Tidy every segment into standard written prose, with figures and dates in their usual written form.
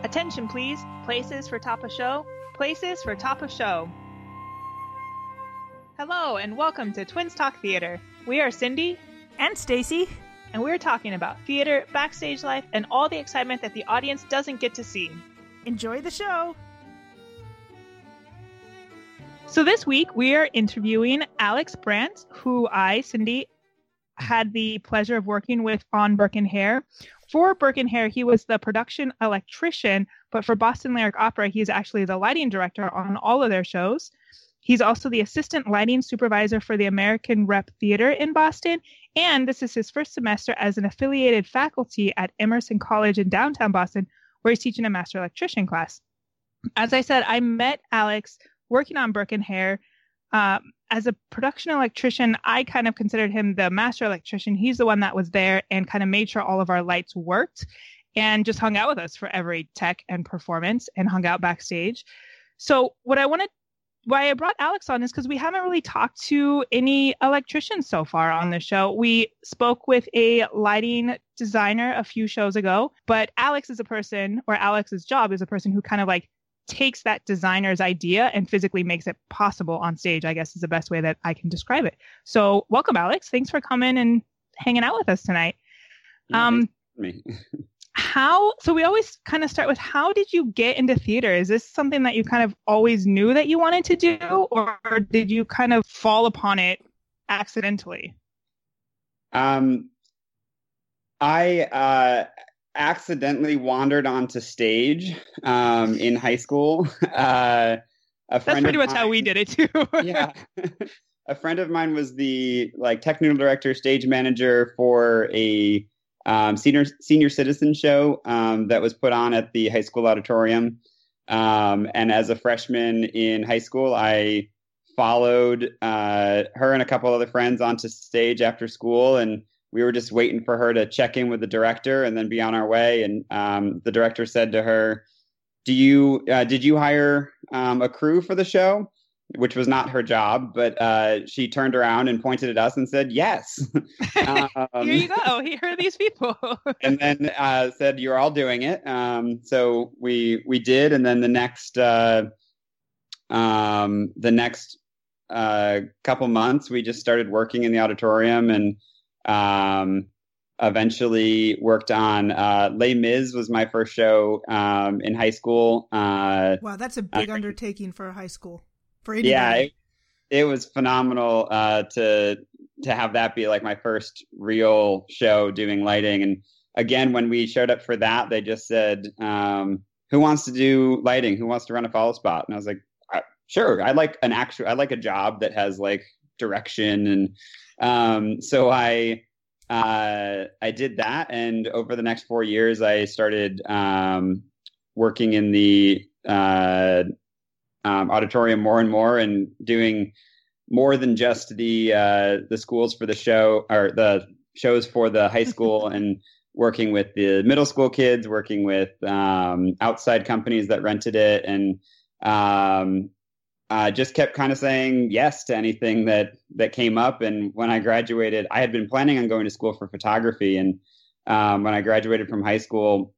Attention, please. Places for top of show. Places for top of show. Hello, and welcome to Twins Talk Theater. We are Cindy and Stacy, and we're talking about theater, backstage life, and all the excitement that the audience doesn't get to see. Enjoy the show. So this week, we are interviewing Alex Brandt, who I, Cindy, had the pleasure of working with on Burke and Hare. For Burke and Hare, he was the production electrician, but for Boston Lyric Opera, he's actually the lighting director on all of their shows. He's also the assistant lighting supervisor for the American Rep Theater in Boston, and this is his first semester as an affiliated faculty at Emerson College in downtown Boston, where he's teaching a master electrician class. As I said, I met Alex working on Burke and Hare. As a production electrician, I kind of considered him the master electrician. He's the one that was there and kind of made sure all of our lights worked and just hung out with us for every tech and performance and hung out backstage. So why I brought Alex on is because we haven't really talked to any electricians so far on the show. We spoke with a lighting designer a few shows ago, but Alex's job is a person who kind of like takes that designer's idea and physically makes it possible on stage, I guess is the best way that I can describe it. So welcome, Alex. Thanks for coming and hanging out with us tonight. So we always kind of start with, how did you get into theater? Is this something that you kind of always knew that you wanted to do, or did you kind of fall upon it accidentally? I accidentally wandered onto stage in high school. That's pretty much how we did it too. Yeah. A friend of mine was the technical director, stage manager for a senior citizen show that was put on at the high school auditorium. And as a freshman in high school, I followed her and a couple other friends onto stage after school, and we were just waiting for her to check in with the director and then be on our way. And the director said to her, did you hire a crew for the show? Which was not her job, but she turned around and pointed at us and said, yes. Here you go. Here are these people. And then said, you're all doing it. So we did. And then the next couple months, we just started working in the auditorium and eventually worked on Les Mis was my first show in high school. Wow, that's a big undertaking for a high school. For anybody. Yeah, it was phenomenal to have that be like my first real show doing lighting. And again, when we showed up for that, they just said, who wants to do lighting? Who wants to run a follow spot? And I was like, sure. I like a job that has like direction. And so I did that. And over the next 4 years, I started working in the auditorium more and more, and doing more than just the schools for the show, or the shows for the high school, and working with the middle school kids, working with outside companies that rented it, and just kept kind of saying yes to anything that came up. And when I graduated, I had been planning on going to school for photography, and when I graduated from high school,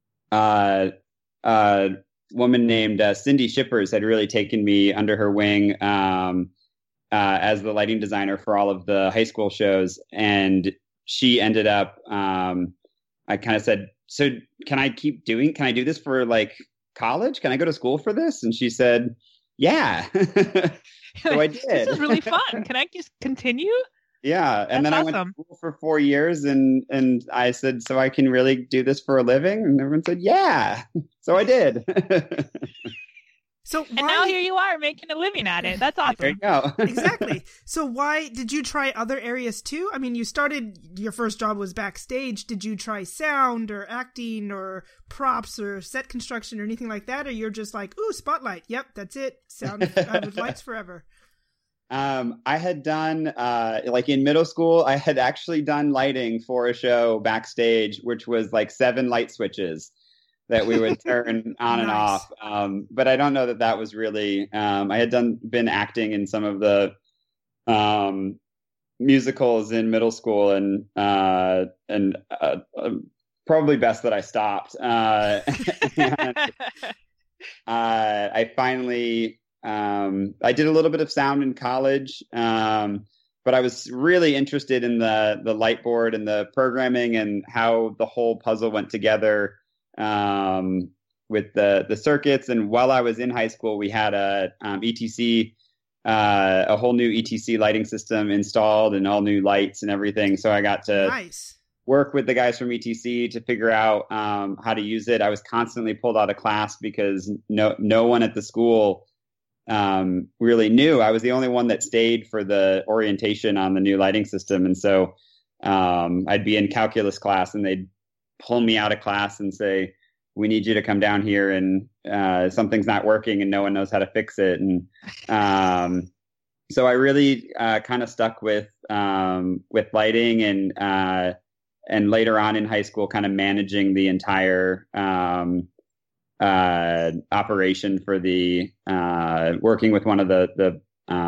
woman named Cindy Shippers had really taken me under her wing as the lighting designer for all of the high school shows. And she ended up, I kind of said, so can I do this for like college? Can I go to school for this? And she said, yeah. So I did. This is really fun. Can I just continue? Yeah. And then awesome. I went to school for 4 years, and I said, so I can really do this for a living? And everyone said, yeah. So I did. And now here you are making a living at it. That's awesome. There you go. Exactly. So why did you try other areas too? I mean, your first job was backstage. Did you try sound or acting or props or set construction or anything like that? Or you're just like, ooh, spotlight. Yep, that's it. Sound with lights forever. I had done, in middle school, I had actually done lighting for a show backstage, which was like 7 light switches that we would turn on and off. But I don't know that was really, I had been acting in some of the probably best that I stopped. And, I finally, I did a little bit of sound in college, but I was really interested in the light board and the programming and how the whole puzzle went together, with the circuits. And while I was in high school, we had a ETC, a whole new ETC lighting system installed and all new lights and everything. So I got to work with the guys from ETC to figure out how to use it. I was constantly pulled out of class because no one at the school really knew. I was the only one that stayed for the orientation on the new lighting system. And so I'd be in calculus class and they'd pull me out of class and say, we need you to come down here, and something's not working and no one knows how to fix it. And so I really kind of stuck with lighting, and later on in high school, kind of managing the entire operation for the working with one of the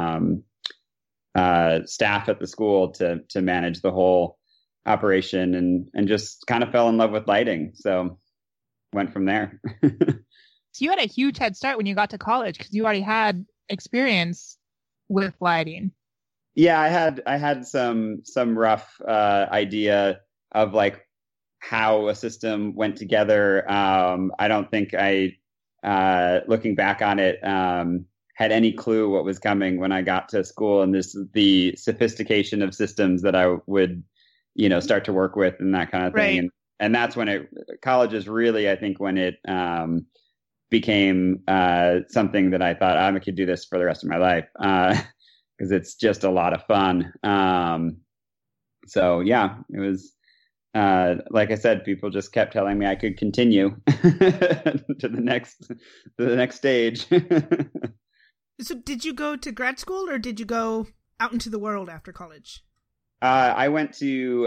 staff at the school to manage the whole operation, and just kind of fell in love with lighting. So went from there. So you had a huge head start when you got to college because you already had experience with lighting. Yeah, I had some rough idea of like how a system went together. I don't think I, looking back on it, had any clue what was coming when I got to school, and the sophistication of systems that I would, start to work with and that kind of thing. Right. And that's when college is really, I think, when it became something that I thought I could do this for the rest of my life, because it's just a lot of fun. So yeah, it was, like I said, people just kept telling me I could continue to the next stage. So did you go to grad school or did you go out into the world after college? I went to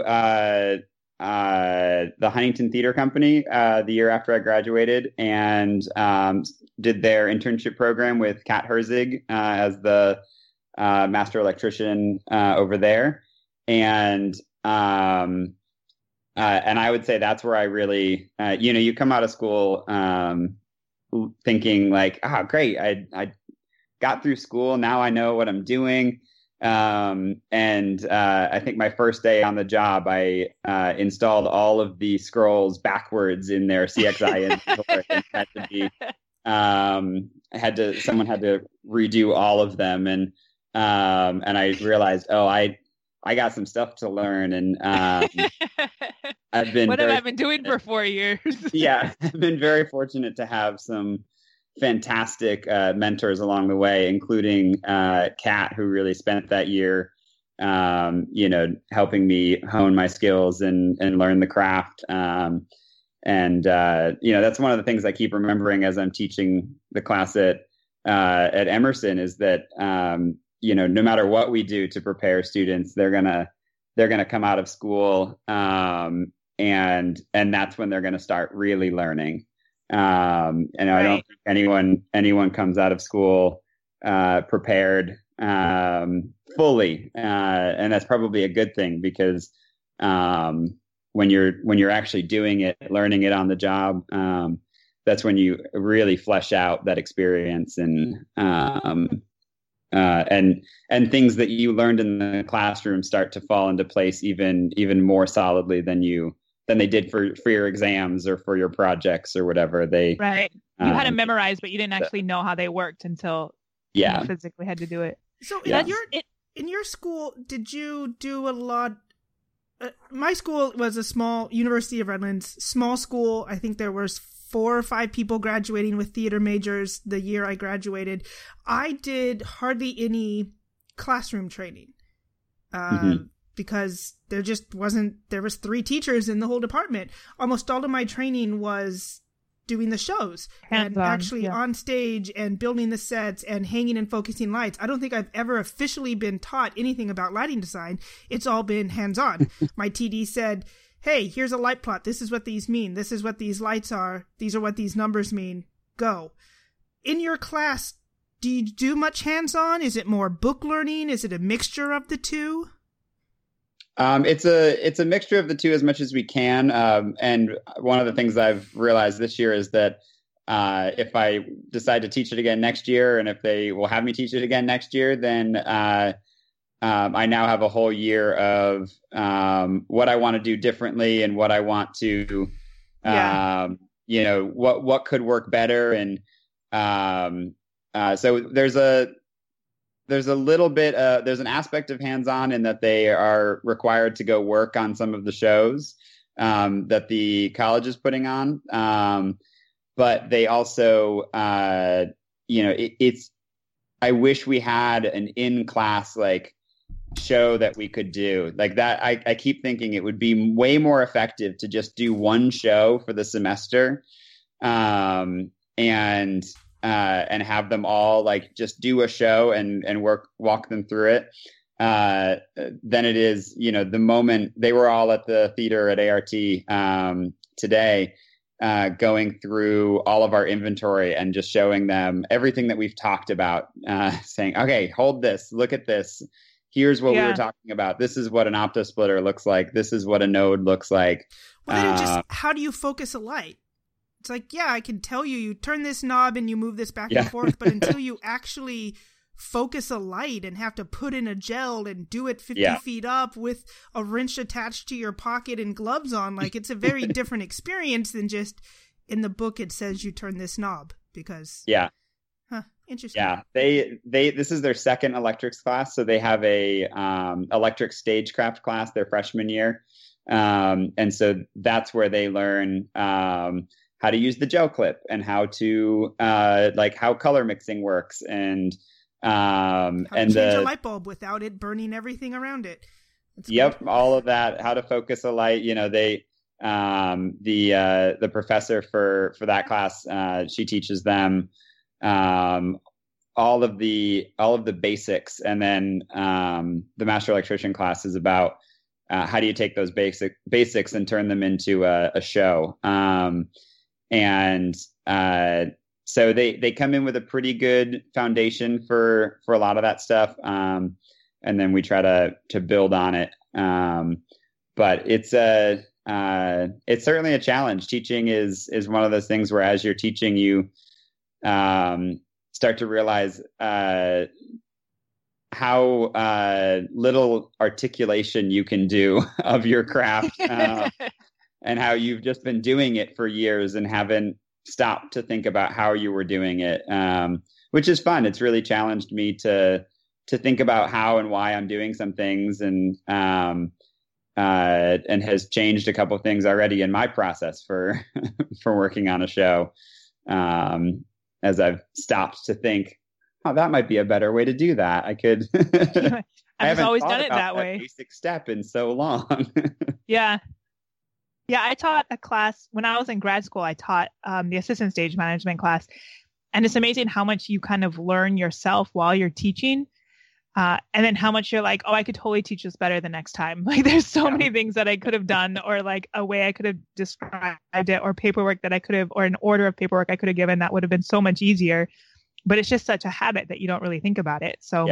the Huntington Theater Company the year after I graduated, and did their internship program with Kat Herzig as the master electrician over there. And I would say that's where I really, you come out of school thinking like, great, I got through school. Now I know what I'm doing. And I think my first day on the job, I installed all of the scrolls backwards in their CXI inventory. Someone had to redo all of them. And I realized, I got some stuff to learn. And I've been what have I been doing for 4 years? Yeah, I've been very fortunate to have some fantastic mentors along the way, including Kat, who really spent that year, helping me hone my skills and learn the craft. That's one of the things I keep remembering as I'm teaching the class at Emerson is that, no matter what we do to prepare students, they're gonna come out of school, and that's when they're gonna start really learning. I don't think anyone comes out of school prepared fully, and that's probably a good thing, because when you're actually doing it, learning it on the job, that's when you really flesh out that experience, and things that you learned in the classroom start to fall into place even more solidly than they did for your exams or for your projects or whatever. You had to memorize, but you didn't actually know how they worked until you physically had to do it. So in your school, did you do a lot? My school was a small University of Redlands, small school. I think there was 4 or 5 people graduating with theater majors the year I graduated. I did hardly any classroom training. Because there was 3 teachers in the whole department. Almost all of my training was doing the shows and actually on stage and building the sets and hanging and focusing lights. I don't think I've ever officially been taught anything about lighting design. It's all been hands-on. My TD said, hey, here's a light plot. This is what these mean. This is what these lights are. These are what these numbers mean. Go. In your class, do you do much hands-on? Is it more book learning? Is it a mixture of the two? It's a mixture of the two as much as we can. And one of the things I've realized this year is that if I decide to teach it again next year, and if they will have me teach it again next year, then I now have a whole year of what I want to do differently and what I want to, what could work better. And so there's a little bit, there's an aspect of hands-on in that they are required to go work on some of the shows that the college is putting on. But they also, I wish we had an in-class like show that we could do like that. I keep thinking it would be way more effective to just do one show for the semester, and have them all like just do a show and walk them through it. Than it is, the moment they were all at the theater at ART today, going through all of our inventory and just showing them everything that we've talked about, saying, okay, hold this, look at this. Here's what we were talking about. This is what an optosplitter looks like. This is what a node looks like. Well, then just how do you focus a light? It's like, I can tell you turn this knob and you move this back and forth, but until you actually focus a light and have to put in a gel and do it 50 feet up with a wrench attached to your pocket and gloves on, like it's a very different experience than just in the book it says you turn this knob because... Yeah. Huh, interesting. Yeah. This is their second electrics class, so they have a electric stagecraft class their freshman year. And so that's where they learn how to use the gel clip and how to how color mixing works and how to change a light bulb without it burning everything around it. That's cool. All of that, how to focus a light. They the professor for that class, she teaches them all of the basics, and then the master electrician class is about how do you take those basics and turn them into a show. So they come in with a pretty good foundation for a lot of that stuff. And then we try to build on it. But it's certainly a challenge. Teaching is one of those things where as you're teaching, you start to realize how little articulation you can do of your craft. And how you've just been doing it for years and haven't stopped to think about how you were doing it, which is fun. It's really challenged me to think about how and why I'm doing some things, and has changed a couple things already in my process for working on a show, as I've stopped to think, oh, that might be a better way to do that. I could. I've always done it that way. Basic step in so long. Yeah. Yeah, I taught a class when I was in grad school. I taught the assistant stage management class. And it's amazing how much you kind of learn yourself while you're teaching. And then how much you're like, oh, I could totally teach this better the next time. Like there's so many things that I could have done, or like a way I could have described it, or paperwork that I could have, or an order of paperwork I could have given that would have been so much easier. But it's just such a habit that you don't really think about it. So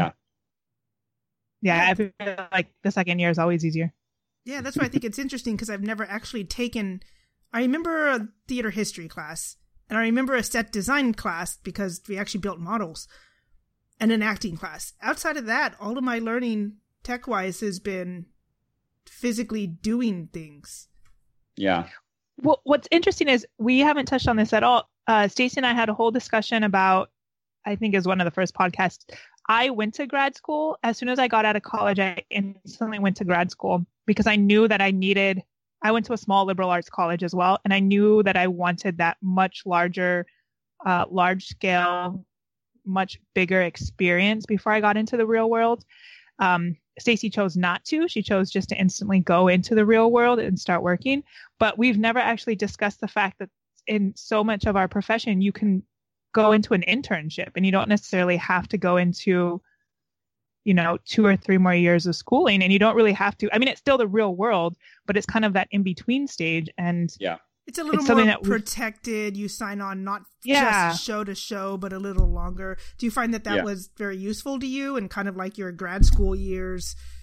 I feel like the second year is always easier. Yeah, that's why I think it's interesting, because I've never actually taken... I remember a theater history class, and I remember a set design class because we actually built models, and an acting class. Outside of that, all of my learning tech-wise has been physically doing things. Yeah. Well, what's interesting is we haven't touched on this at all. Stacey and I had a whole discussion about, I think is one of the first podcasts. I went to grad school. As soon as I got out of college, I instantly went to grad school because I knew that I went to a small liberal arts college as well. And I knew that I wanted that much larger, large scale, much bigger experience before I got into the real world. Stacey chose not to. She chose just to instantly go into the real world and start working. But we've never actually discussed the fact that in so much of our profession, you can go into an internship and you don't necessarily have to go into, 2 or 3 more years of schooling, and you don't really have to. I mean, it's still the real world, but it's kind of that in between stage. And it's a little more protected. You sign on not just show to show, but a little longer. Do you find that was very useful to you and kind of like your grad school years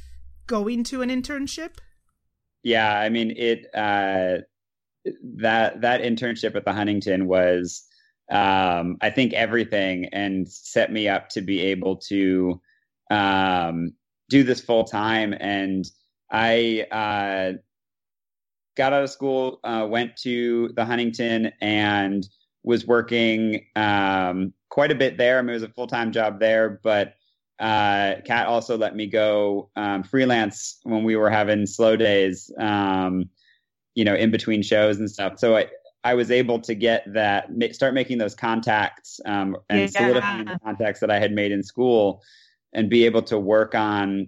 going to an internship? Yeah, I mean that internship at the Huntington was, I think, everything, and set me up to be able to do this full time. And I got out of school, went to the Huntington, and was working quite a bit there. I mean, it was a full-time job there, but Kat also let me go freelance when we were having slow days, in between shows and stuff. So I was able to get that, start making those contacts and solidifying the contacts that I had made in school, and be able to work on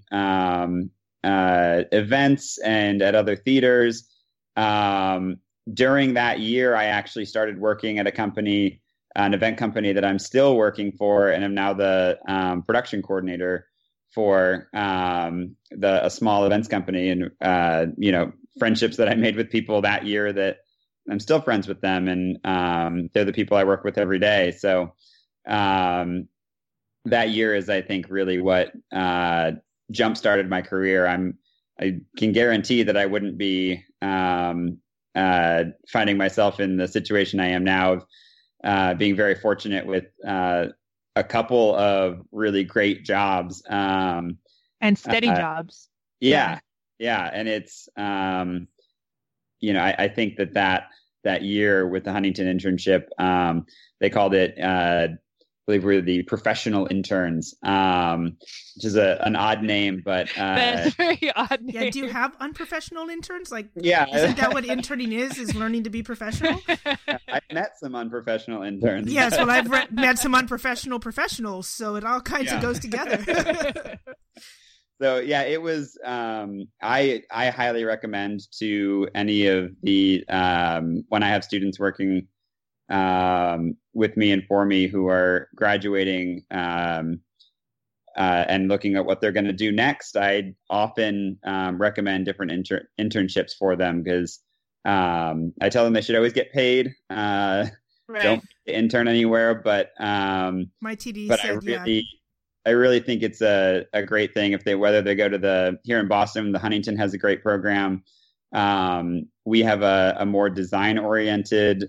events and at other theaters. During that year, I actually started working at an event company that I'm still working for, and I'm now the production coordinator for a small events company. And friendships that I made with people that year that I'm still friends with them, and they're the people I work with every day. So that year is, I think, really what jump started my career. I can guarantee that I wouldn't be finding myself in the situation I am now of being very fortunate with a couple of really great jobs and steady jobs. Yeah. And it's I think that year with the Huntington internship, they called it I believe we're the professional interns, which is an odd name, but that's a very odd name. Yeah, do you have unprofessional interns? Like, yeah, isn't that what interning is learning to be professional? I've met some unprofessional interns. Yes, well, I've met some unprofessional professionals, so it all kinds of goes together. So yeah, it was. I highly recommend to any of the when I have students working with me and for me who are graduating and looking at what they're going to do next, I often recommend different internships for them, because I tell them they should always get paid. Right. Don't intern anywhere, but my TD but said, I really think it's a great thing whether they go to here in Boston, the Huntington has a great program. We have a more design oriented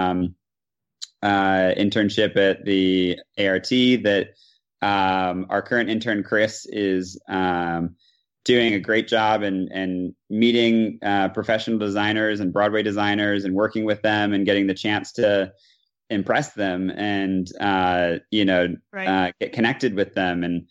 internship at the ART that our current intern Chris is doing a great job and meeting professional designers and Broadway designers and working with them and getting the chance to impress them and get connected with them, and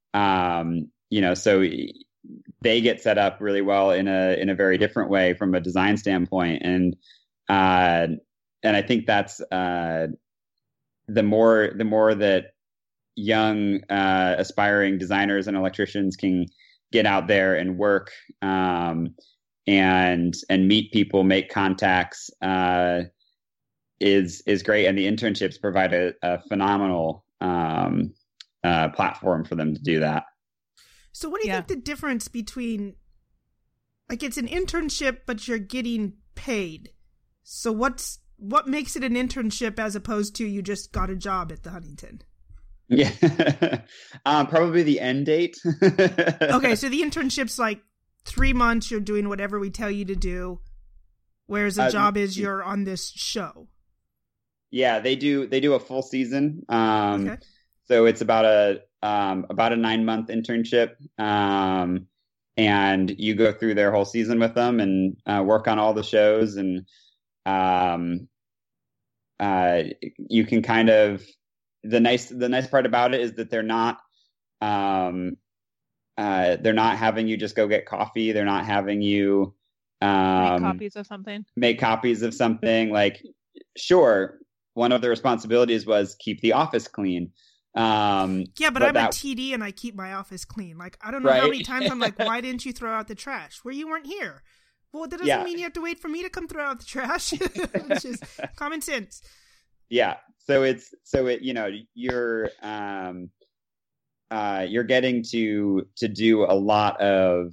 so they get set up really well in a very different way from a design standpoint. And I think that's the more that young aspiring designers and electricians can get out there and work and meet people, make contacts, is great. And the internships provide a phenomenal platform for them to do that. So what do you think the difference between, like, it's an internship, but you're getting paid. So what makes it an internship as opposed to you just got a job at the Huntington? Yeah, probably the end date. Okay, so the internship's like 3 months, you're doing whatever we tell you to do, whereas a job is you're on this show. Yeah, they do a full season. Okay. So it's about a 9-month internship, and you go through their whole season with them and work on all the shows, and you can kind of, the nice part about it is that they're not having you just go get coffee. They're not having you make copies of something. Like, sure, one of the responsibilities was keep the office clean. But I'm a TD and I keep my office clean. Like, I don't know how many times I'm like, why didn't you throw out the trash? Well, you weren't here. Well, that doesn't mean you have to wait for me to come throw out the trash. It's just common sense. Yeah. So you're getting to do a lot of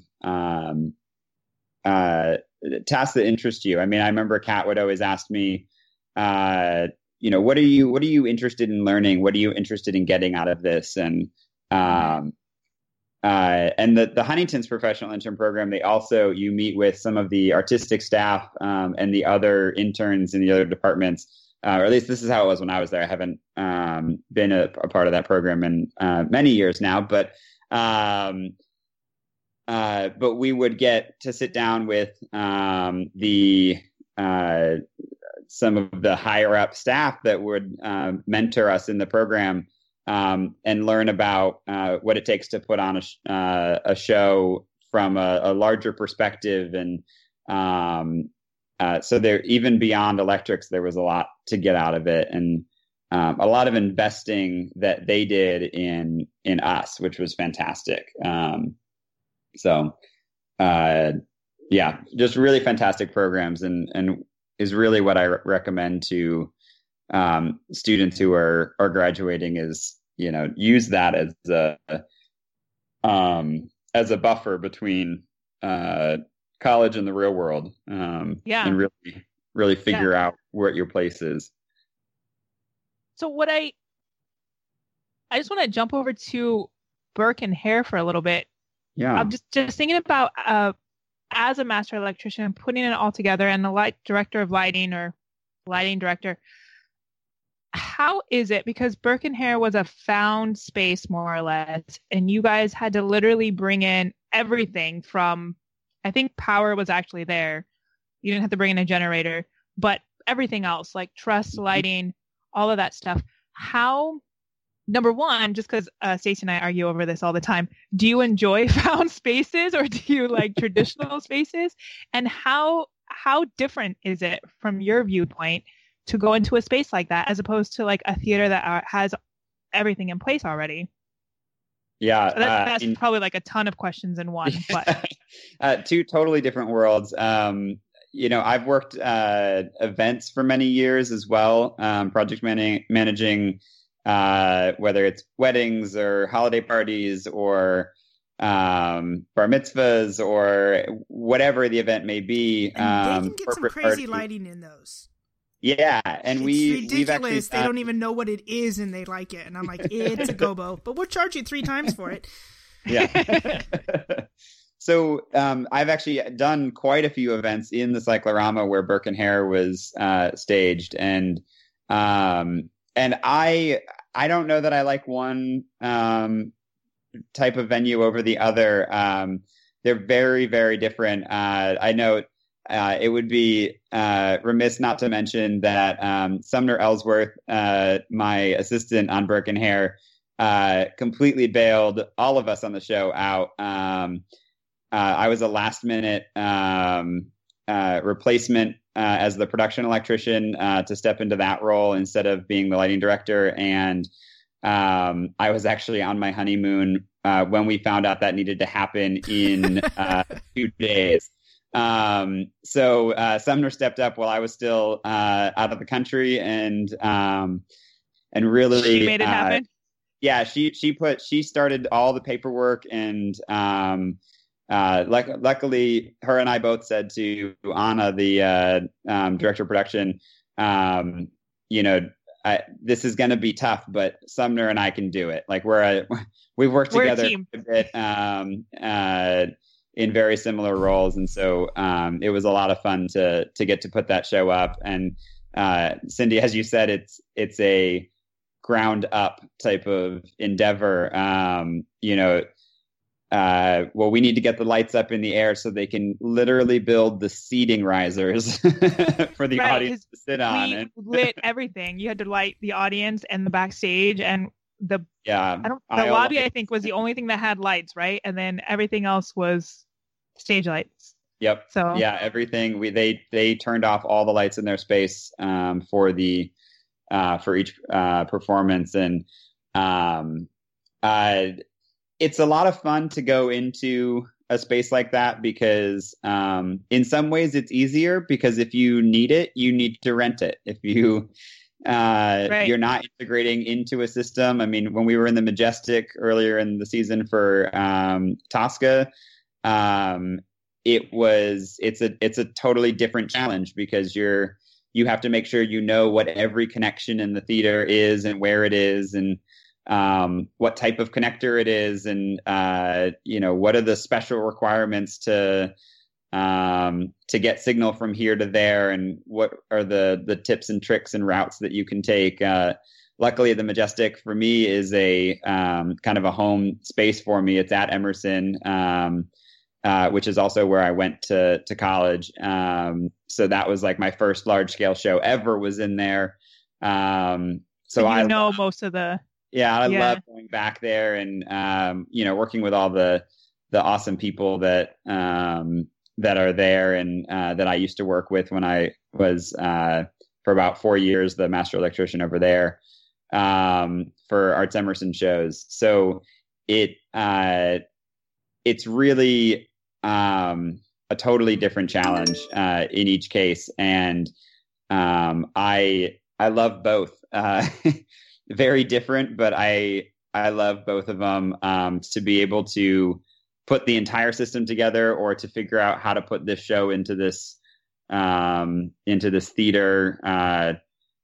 tasks that interest you. I mean, I remember Kat would always ask me, what are you interested in learning? What are you interested in getting out of this? And and the Huntington's professional intern program, you meet with some of the artistic staff and the other interns in the other departments, or at least this is how it was when I was there. I haven't been a part of that program in many years now, but we would get to sit down with some of the higher up staff that would mentor us in the program. And learn about what it takes to put on a show from a larger perspective. And so there, even beyond electrics, there was a lot to get out of it, and a lot of investing that they did in us, which was fantastic. Just really fantastic programs, and is really what I recommend to students who are graduating, is, use that as a buffer between college and the real world, and really figure out what your place is. So I just want to jump over to Burke and Hare for a little bit. Yeah, I'm just thinking about as a master electrician, putting it all together, and the director of lighting or lighting director. How is it? Because Burke and Hare was a found space, more or less, and you guys had to literally bring in everything from, I think power was actually there. You didn't have to bring in a generator, but everything else, like truss, lighting, all of that stuff. How, number one, just because Stacey and I argue over this all the time, do you enjoy found spaces, or do you like traditional spaces? And how different is it from your viewpoint to go into a space like that, as opposed to like a theater that has everything in place already? Yeah, so that's probably like a ton of questions in one. But two totally different worlds. I've worked events for many years as well, project managing, whether it's weddings or holiday parties or bar mitzvahs or whatever the event may be. And they can get some crazy lighting in those. Yeah, and it's we've actually they don't even know what it is, and they like it, and I'm like, it's a gobo, but we'll charge you 3 times for it. Yeah. So I've actually done quite a few events in the Cyclorama where Burke and Hare was staged, and I don't know that I like one type of venue over the other. They're very, very different. I know. It would be remiss not to mention that Sumner Ellsworth, my assistant on Burke and Hare, completely bailed all of us on the show out. I was a last-minute replacement as the production electrician to step into that role instead of being the lighting director. And I was actually on my honeymoon when we found out that needed to happen in 2 days. So Sumner stepped up while I was still out of the country, and really she made it happen. Yeah, she started all the paperwork, and luckily her and I both said to Anna, the director of production, this is going to be tough, but Sumner and I can do it. Like we've worked together a bit. In very similar roles, and so it was a lot of fun to get to put that show up. And Cindy, as you said, it's a ground up type of endeavor. We need to get the lights up in the air so they can literally build the seating risers for the audience to sit on. We lit everything. You had to light the audience and the backstage, and the lobby, I think, was the only thing that had lights, right? And then everything else was stage lights. Yep. So yeah, everything they turned off all the lights in their space for each performance, and it's a lot of fun to go into a space like that because in some ways it's easier because if you need it, you need to rent it. If you you're not integrating into a system. I mean, when we were in the Majestic earlier in the season for Tosca, it's a totally different challenge because you have to make sure you know what every connection in the theater is and where it is, and what type of connector it is, and what are the special requirements to get signal from here to there, and what are the tips and tricks and routes that you can take. Luckily, the Majestic for me is a kind of a home space for me. It's at Emerson, which is also where I went to college. So that was like my first large scale show ever was in there. So I know most of the. Yeah, I love going back there and working with all the awesome people that are there and that I used to work with when I was for about 4 years the master electrician over there for Arts Emerson shows. So it's really a totally different challenge in each case, and I love both. Very different, but I love both of them. To be able to put the entire system together, or to figure out how to put this show into this theater.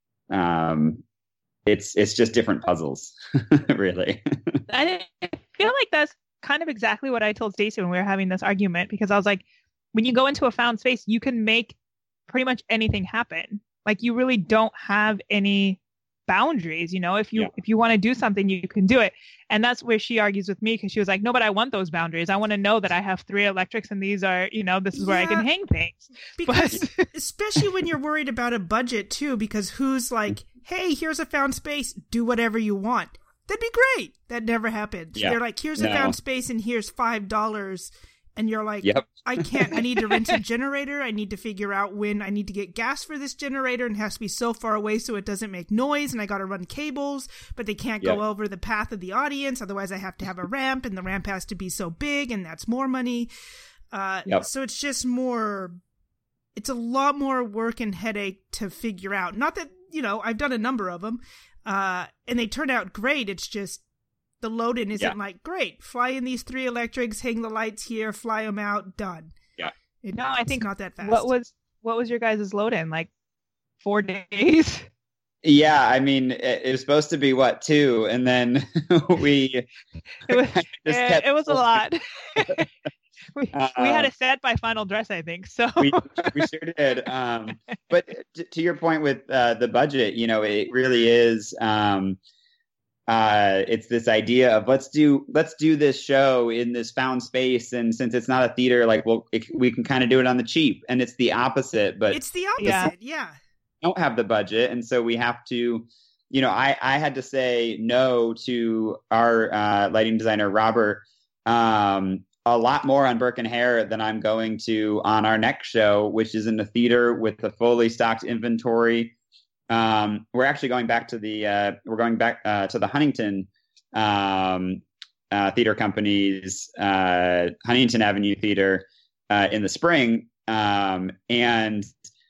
It's just different puzzles, really. I feel like that's kind of exactly what I told Stacey when we were having this argument, because I was like, when you go into a found space, you can make pretty much anything happen. Like, you really don't have any boundaries, if you want to do something, you can do it. And that's where she argues with me, because she was like, no, but I want those boundaries. I want to know that I have 3 electrics and these are, this is where I can hang things. Because especially when you're worried about a budget too, because who's like, hey, here's a found space, do whatever you want. That'd be great. That never happens. Yeah. They're like, here's a found space and here's $5. And you're like, yep. I can't. I need to rent a generator. I need to figure out when I need to get gas for this generator, and it has to be so far away so it doesn't make noise. And I got to run cables, but they can't go over the path of the audience. Otherwise, I have to have a ramp, and the ramp has to be so big, and that's more money. So it's just more. It's a lot more work and headache to figure out. Not that I've done a number of them, and they turn out great. It's just. The load-in isn't like, great, fly in these 3 electrics, hang the lights here, fly them out, done. Yeah. I think not that fast. What was your guys' load-in? Like 4 days? Yeah, I mean, it was supposed to be 2, and then we. It was a lot. we had a set by final dress, I think. So we sure did. But to your point with the budget, it really is. It's this idea of let's do this show in this found space, and since it's not a theater, like we can kind of do it on the cheap, and it's the opposite. But it's the opposite, yeah. Don't have the budget, and so we have to. I had to say no to our lighting designer Robert a lot more on Burke and Hare than I'm going to on our next show, which is in the theater with a fully stocked inventory. We're actually going back to the Huntington Theater Company's Huntington Avenue Theater in the spring, and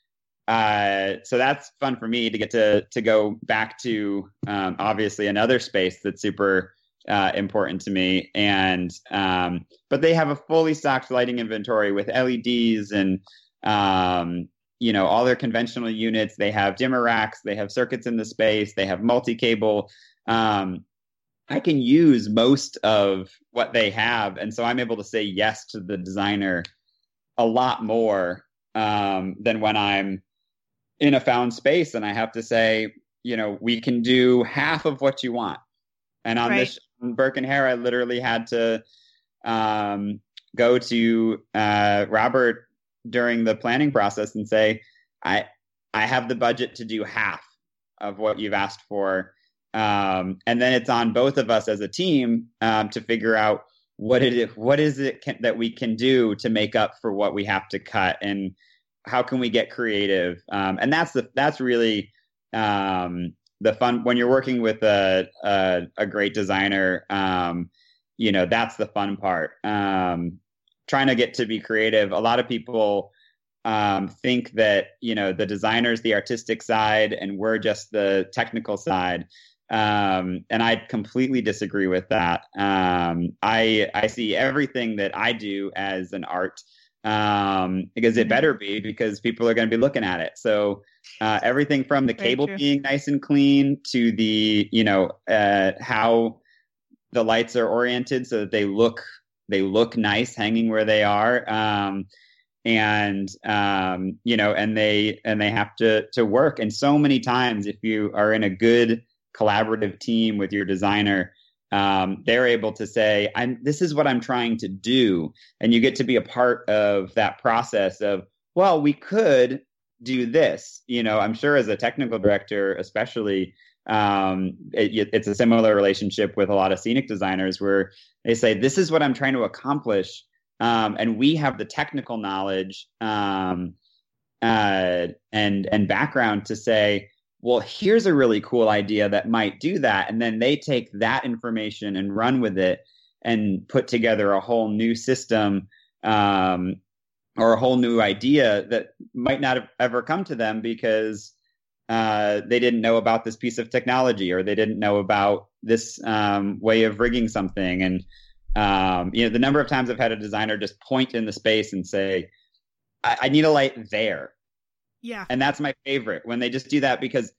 so that's fun for me to get to go back to obviously another space that's super important to me, and but they have a fully stocked lighting inventory with LEDs and all their conventional units. They have dimmer racks, they have circuits in the space, they have multi-cable. I can use most of what they have, and so I'm able to say yes to the designer a lot more than when I'm in a found space and I have to say, we can do half of what you want. And on this Burke and Hare, I literally had to go to Robert during the planning process and say, I have the budget to do half of what you've asked for. And then it's on both of us as a team to figure out what is it that we can do to make up for what we have to cut, and how can we get creative. And that's really the fun when you're working with a great designer. That's the fun part. Trying to get to be creative. A lot of people think that, the designer's the artistic side and we're just the technical side. And I completely disagree with that. I see everything that I do as an art, because it better be, because people are going to be looking at it. So everything from the cable being nice and clean to the, how the lights are oriented so that they look nice hanging where they are. And they have to work. And so many times, if you are in a good collaborative team with your designer, they're able to say, this is what I'm trying to do. And you get to be a part of that process of, well, we could do this. I'm sure as a technical director, especially, it's a similar relationship with a lot of scenic designers where they say, this is what I'm trying to accomplish. And we have the technical knowledge and background to say, well, here's a really cool idea that might do that. And then they take that information and run with it and put together a whole new system or a whole new idea that might not have ever come to them because they didn't know about this piece of technology or they didn't know about this way of rigging something. And the number of times I've had a designer just point in the space and say, I need a light there. Yeah. And that's my favorite when they just do that, because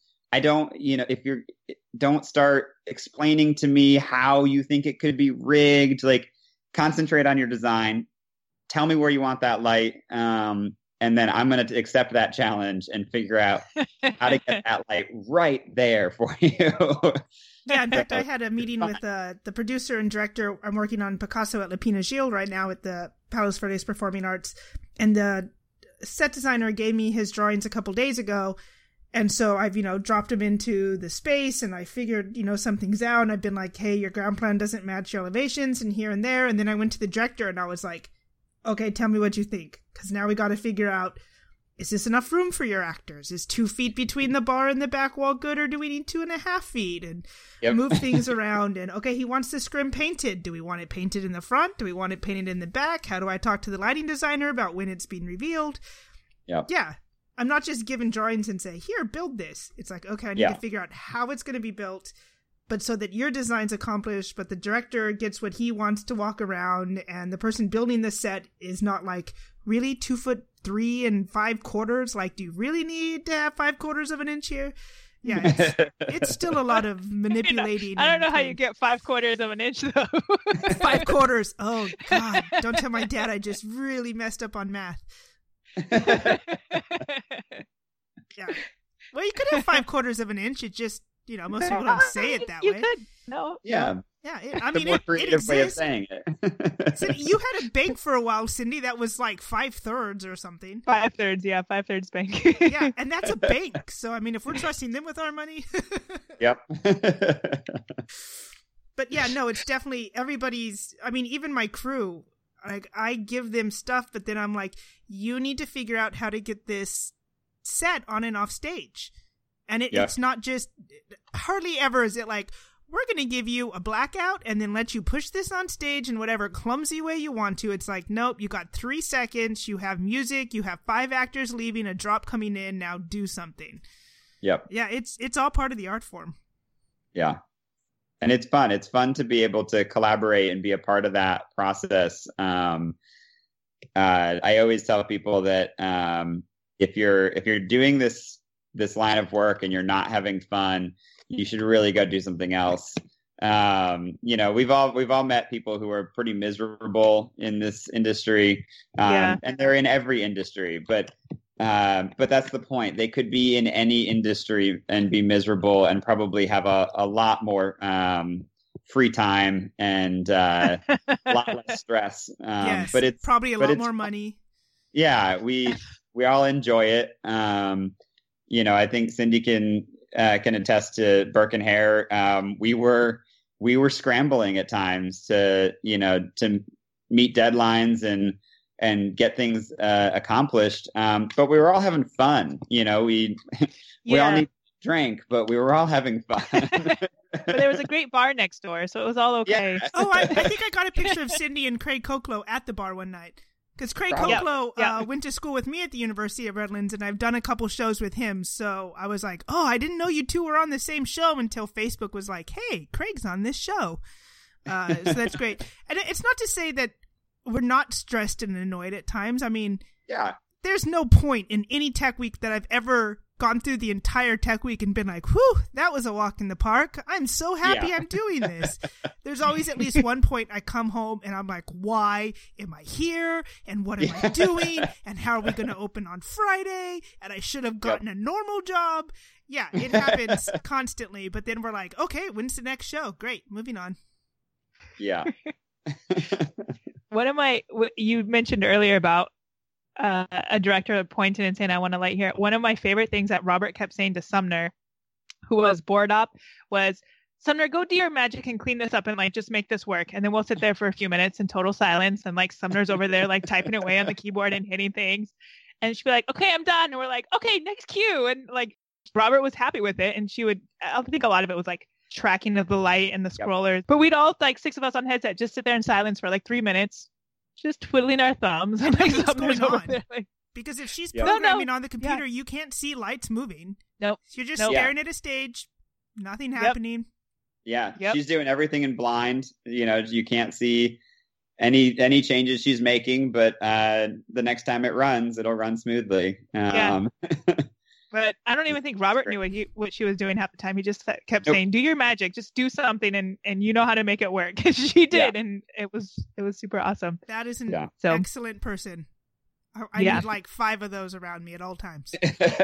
don't start explaining to me how you think it could be rigged, like concentrate on your design, tell me where you want that light. And then I'm going to accept that challenge and figure out how to get that light right there for you. Yeah, in fact, I had a meeting with the producer and director. I'm working on Picasso at La Pina Gil right now at the Palos Verdes Performing Arts. And the set designer gave me his drawings a couple days ago. And so I've, dropped him into the space and I figured, some things out. And I've been like, hey, your ground plan doesn't match your elevations and here and there. And then I went to the director and I was like, okay, tell me what you think. Because now we got to figure out, is this enough room for your actors? Is 2 feet between the bar and the back wall good, or do we need 2.5 feet? And move things around. And okay, he wants the scrim painted. Do we want it painted in the front? Do we want it painted in the back? How do I talk to the lighting designer about when it's being revealed? Yeah. I'm not just giving drawings and say, here, build this. It's like, okay, I need to figure out how it's going to be built, but so that your design's accomplished, but the director gets what he wants to walk around, and the person building the set is not like, really 2'3" and 5/4? Like, do you really need to have 5/4 of an inch here? Yeah, it's still a lot of manipulating. I don't know how you get 5/4 of an inch though. 5/4. Oh God! Don't tell my dad I just really messed up on math. Yeah. Well, you could have 5/4 of an inch. It just, most people don't say it that way. You could. No. Yeah. Yeah. It exists. Way of saying it. So you had a bank for a while, Cindy, that was like 5/3 or something. 5/3, yeah, 5/3 bank. Yeah, and that's a bank. So, if we're trusting them with our money. Yep. But yeah, no, it's definitely everybody's, even my crew, like, I give them stuff, but then I'm like, you need to figure out how to get this set on and off stage. And it's not just, hardly ever is it like, we're going to give you a blackout and then let you push this on stage in whatever clumsy way you want to. It's like, nope, you got 3 seconds, you have music, you have 5 actors leaving, a drop coming in, now do something. Yep. Yeah, it's all part of the art form. Yeah. And it's fun. It's fun to be able to collaborate and be a part of that process. I always tell people that if you're doing this line of work and you're not having fun, you should really go do something else. We've all met people who are pretty miserable in this industry, and they're in every industry. But that's the point. They could be in any industry and be miserable, and probably have a lot more free time and a lot less stress. Yes, but it's probably a lot more money. Yeah, we all enjoy it. I think Cindy can attest to Burke and Hare. We were scrambling at times to meet deadlines and get things accomplished. But we were all having fun. We all need to drink, but we were all having fun. But there was a great bar next door, so it was all okay. Yeah. Oh, I think I got a picture of Cindy and Craig Koklo at the bar one night. Because Craig Koklo went to school with me at the University of Redlands, and I've done a couple shows with him. So I was like, oh, I didn't know you two were on the same show until Facebook was like, hey, Craig's on this show. So that's great. And it's not to say that we're not stressed and annoyed at times. Yeah. There's no point in any tech week that I've ever gone through the entire tech week and been like, whew, that was a walk in the park. I'm so happy I'm doing this. There's always at least one point I come home and I'm like, why am I here? And what am I doing? And how are we going to open on Friday? And I should have gotten a normal job. Yeah, it happens constantly. But then we're like, okay, when's the next show? Great, moving on. Yeah. You mentioned earlier about a director pointing and saying, I want a light here. One of my favorite things that Robert kept saying to Sumner, who was bored up, was, Sumner, go do your magic and clean this up and like just make this work. And then we'll sit there for a few minutes in total silence. And like Sumner's over there like typing away on the keyboard and hitting things. And she'd be like, okay, I'm done. And we're like, okay, next cue. And like Robert was happy with it. And I think a lot of it was like tracking of the light and the scrollers. But we'd all, like 6 of us on headset, just sit there in silence for like 3 minutes, just twiddling our thumbs. And like Sumner's over there like, because if she's programming on the computer, you can't see lights moving. Nope. You're just staring at a stage, nothing happening. Yeah, she's doing everything in blind. You know, you can't see any changes she's making, but the next time it runs, it'll run smoothly. But I don't even think Robert knew what she was doing half the time. He just kept saying, do your magic, just do something, and you know how to make it work. She did, and it was super awesome. That is an excellent person. I need like 5 of those around me at all times.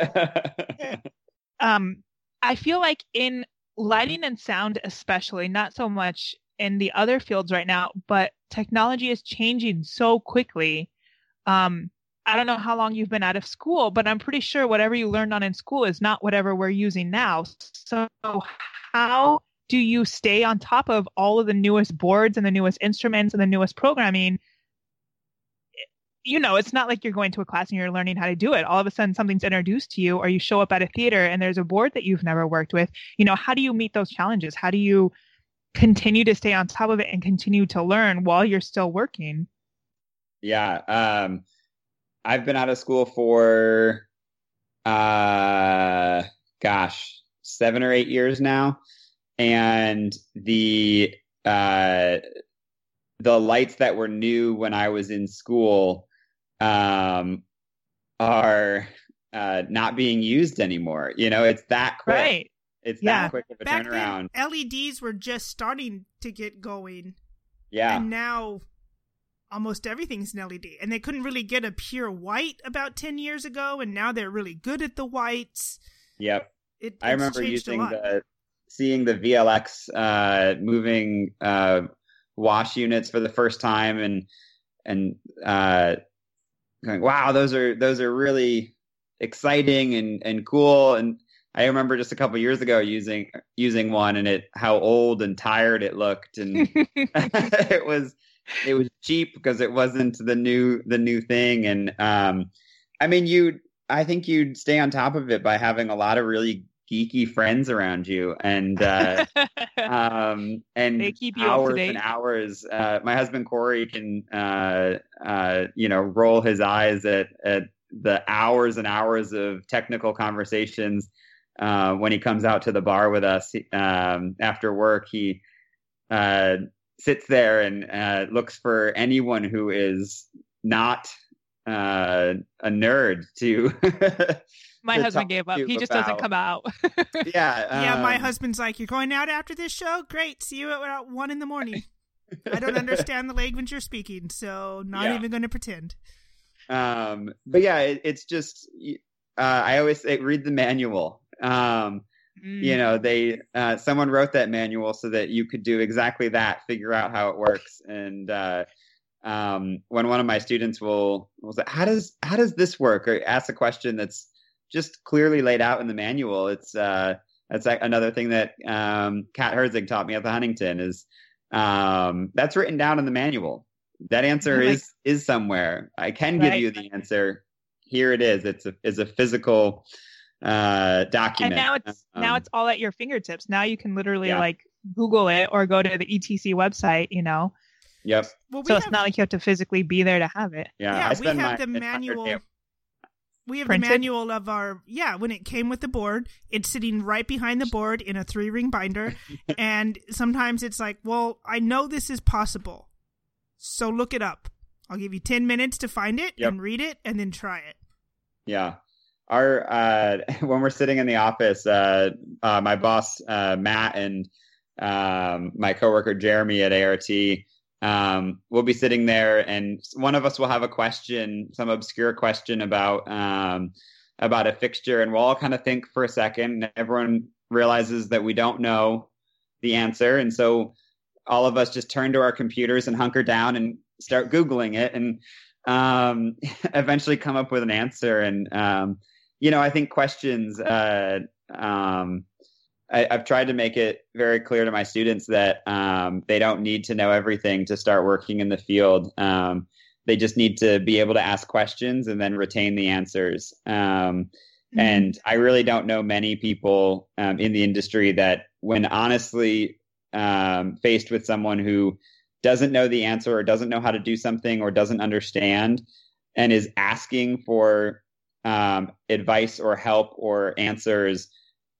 I feel like in lighting and sound especially, not so much in the other fields right now, but technology is changing so quickly. I don't know how long you've been out of school, but I'm pretty sure whatever you learned on in school is not whatever we're using now. So how do you stay on top of all of the newest boards and the newest instruments and the newest programming? You know, it's not like you're going to a class and you're learning how to do it. All of a sudden something's introduced to you, or you show up at a theater and there's a board that you've never worked with. You know, how do you meet those challenges? How do you continue to stay on top of it and continue to learn while you're still working? Yeah. I've been out of school for, 7 or 8 years now. And the lights that were new when I was in school are not being used anymore. You know, it's that quick. Right. It's that quick of a Back turnaround. Then, LEDs were just starting to get going. Yeah. And now almost everything's an LED. And they couldn't really get a pure white about 10 years ago, and now they're really good at the whites. Yep. I remember seeing the VLX moving wash units for the first time and going, wow, those are really exciting and cool. And I remember just a couple years ago using one, and how old and tired it looked, and it was cheap because it wasn't the new thing. And I think you'd stay on top of it by having a lot of really geeky friends around you, and they keep you hours up to date. And hours. My husband Corey can roll his eyes at the hours and hours of technical conversations when he comes out to the bar with us after work. He sits there and looks for anyone who is not a nerd to. My husband gave up. He just doesn't come out. Yeah. My husband's like, you're going out after this show? Great. See you at 1 a.m. I don't understand the language you're speaking, so not even going to pretend. But yeah, it's just, I always say, read the manual. You know, someone wrote that manual so that you could do exactly that, figure out how it works. And when one of my students will say, how does this work, or ask a question that's just clearly laid out in the manual, it's that's like another thing that Kat Herzig taught me at the Huntington is that's written down in the manual. That answer is somewhere. I can give you the answer. Here it is. It's a physical document. And now it's all at your fingertips. Now you can literally like Google it or go to the ETC website, you know. Yep. Well, it's not like you have to physically be there to have it. Yeah, we have the manual. We have the manual of when it came with the board. It's sitting right behind the board in a 3-ring binder. And sometimes it's like, well, I know this is possible, so look it up. I'll give you 10 minutes to find it and read it and then try it. Yeah. our when we're sitting in the office, my boss Matt and my coworker Jeremy at ART, we'll be sitting there, and one of us will have a question, some obscure question about a fixture, and we'll all kind of think for a second, and everyone realizes that we don't know the answer, and so all of us just turn to our computers and hunker down and start Googling it, and eventually come up with an answer. And I think questions, I've tried to make it very clear to my students that they don't need to know everything to start working in the field. They just need to be able to ask questions and then retain the answers. And I really don't know many people in the industry that, when honestly faced with someone who doesn't know the answer or doesn't know how to do something or doesn't understand and is asking for advice or help or answers,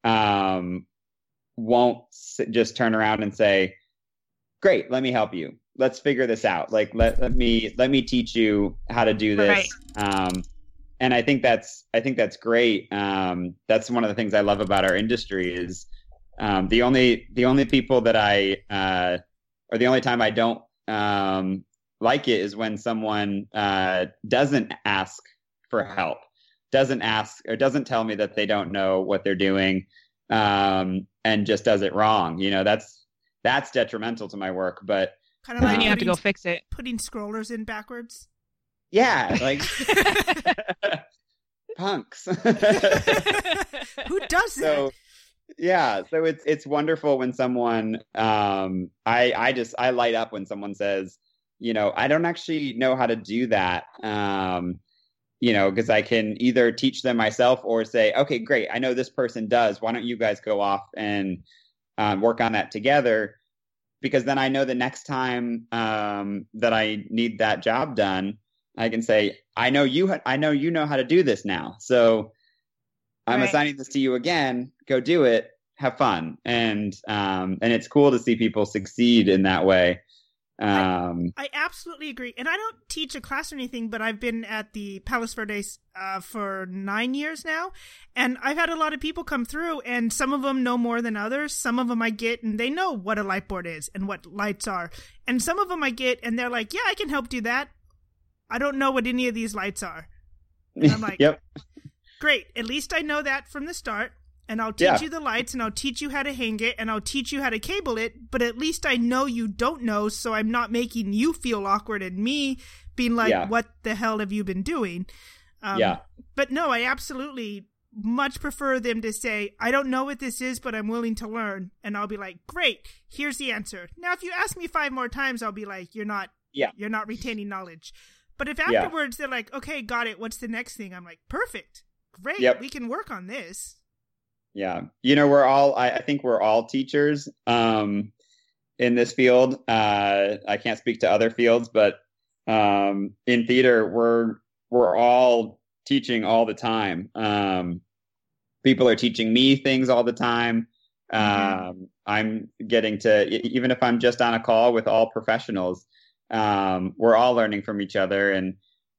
won't just turn around and say, great, let me help you. Let's figure this out. Like, let me teach you how to do this. Right. And I think that's great. That's one of the things I love about our industry is the only people that or the only time I don't like it is when someone doesn't ask for help, doesn't ask or doesn't tell me that they don't know what they're doing, and just does it wrong. That's detrimental to my work. But kind of like you have to go fix it. Putting scrollers in backwards. Yeah, like punks. Who does that? So it's wonderful when someone I light up when someone says, I don't actually know how to do that. Because I can either teach them myself or say, okay, great, I know this person does. Why don't you guys go off and work on that together? Because then I know the next time that I need that job done, I can say, I know you know how to do this now. So I'm assigning this to you again. Go do it. Have fun. And it's cool to see people succeed in that way. I absolutely agree. And I don't teach a class or anything, but I've been at the Palos Verdes for 9 years now. And I've had a lot of people come through, and some of them know more than others. Some of them I get, and they know what a light board is and what lights are. And some of them I get, and they're like, yeah, I can help do that. I don't know what any of these lights are. And I'm like, yep. Great. At least I know that from the start. And I'll teach you the lights, and I'll teach you how to hang it, and I'll teach you how to cable it, but at least I know you don't know, so I'm not making you feel awkward and me being like, what the hell have you been doing? But no, I absolutely much prefer them to say, I don't know what this is, but I'm willing to learn. And I'll be like, great, here's the answer. Now, if you ask me 5 more times, I'll be like, you're not retaining knowledge. But if afterwards they're like, okay, got it, what's the next thing? I'm like, perfect, great, we can work on this. Yeah. I think we're all teachers in this field. I can't speak to other fields, but in theater, we're all teaching all the time. People are teaching me things all the time. I'm getting to, even if I'm just on a call with all professionals, we're all learning from each other. And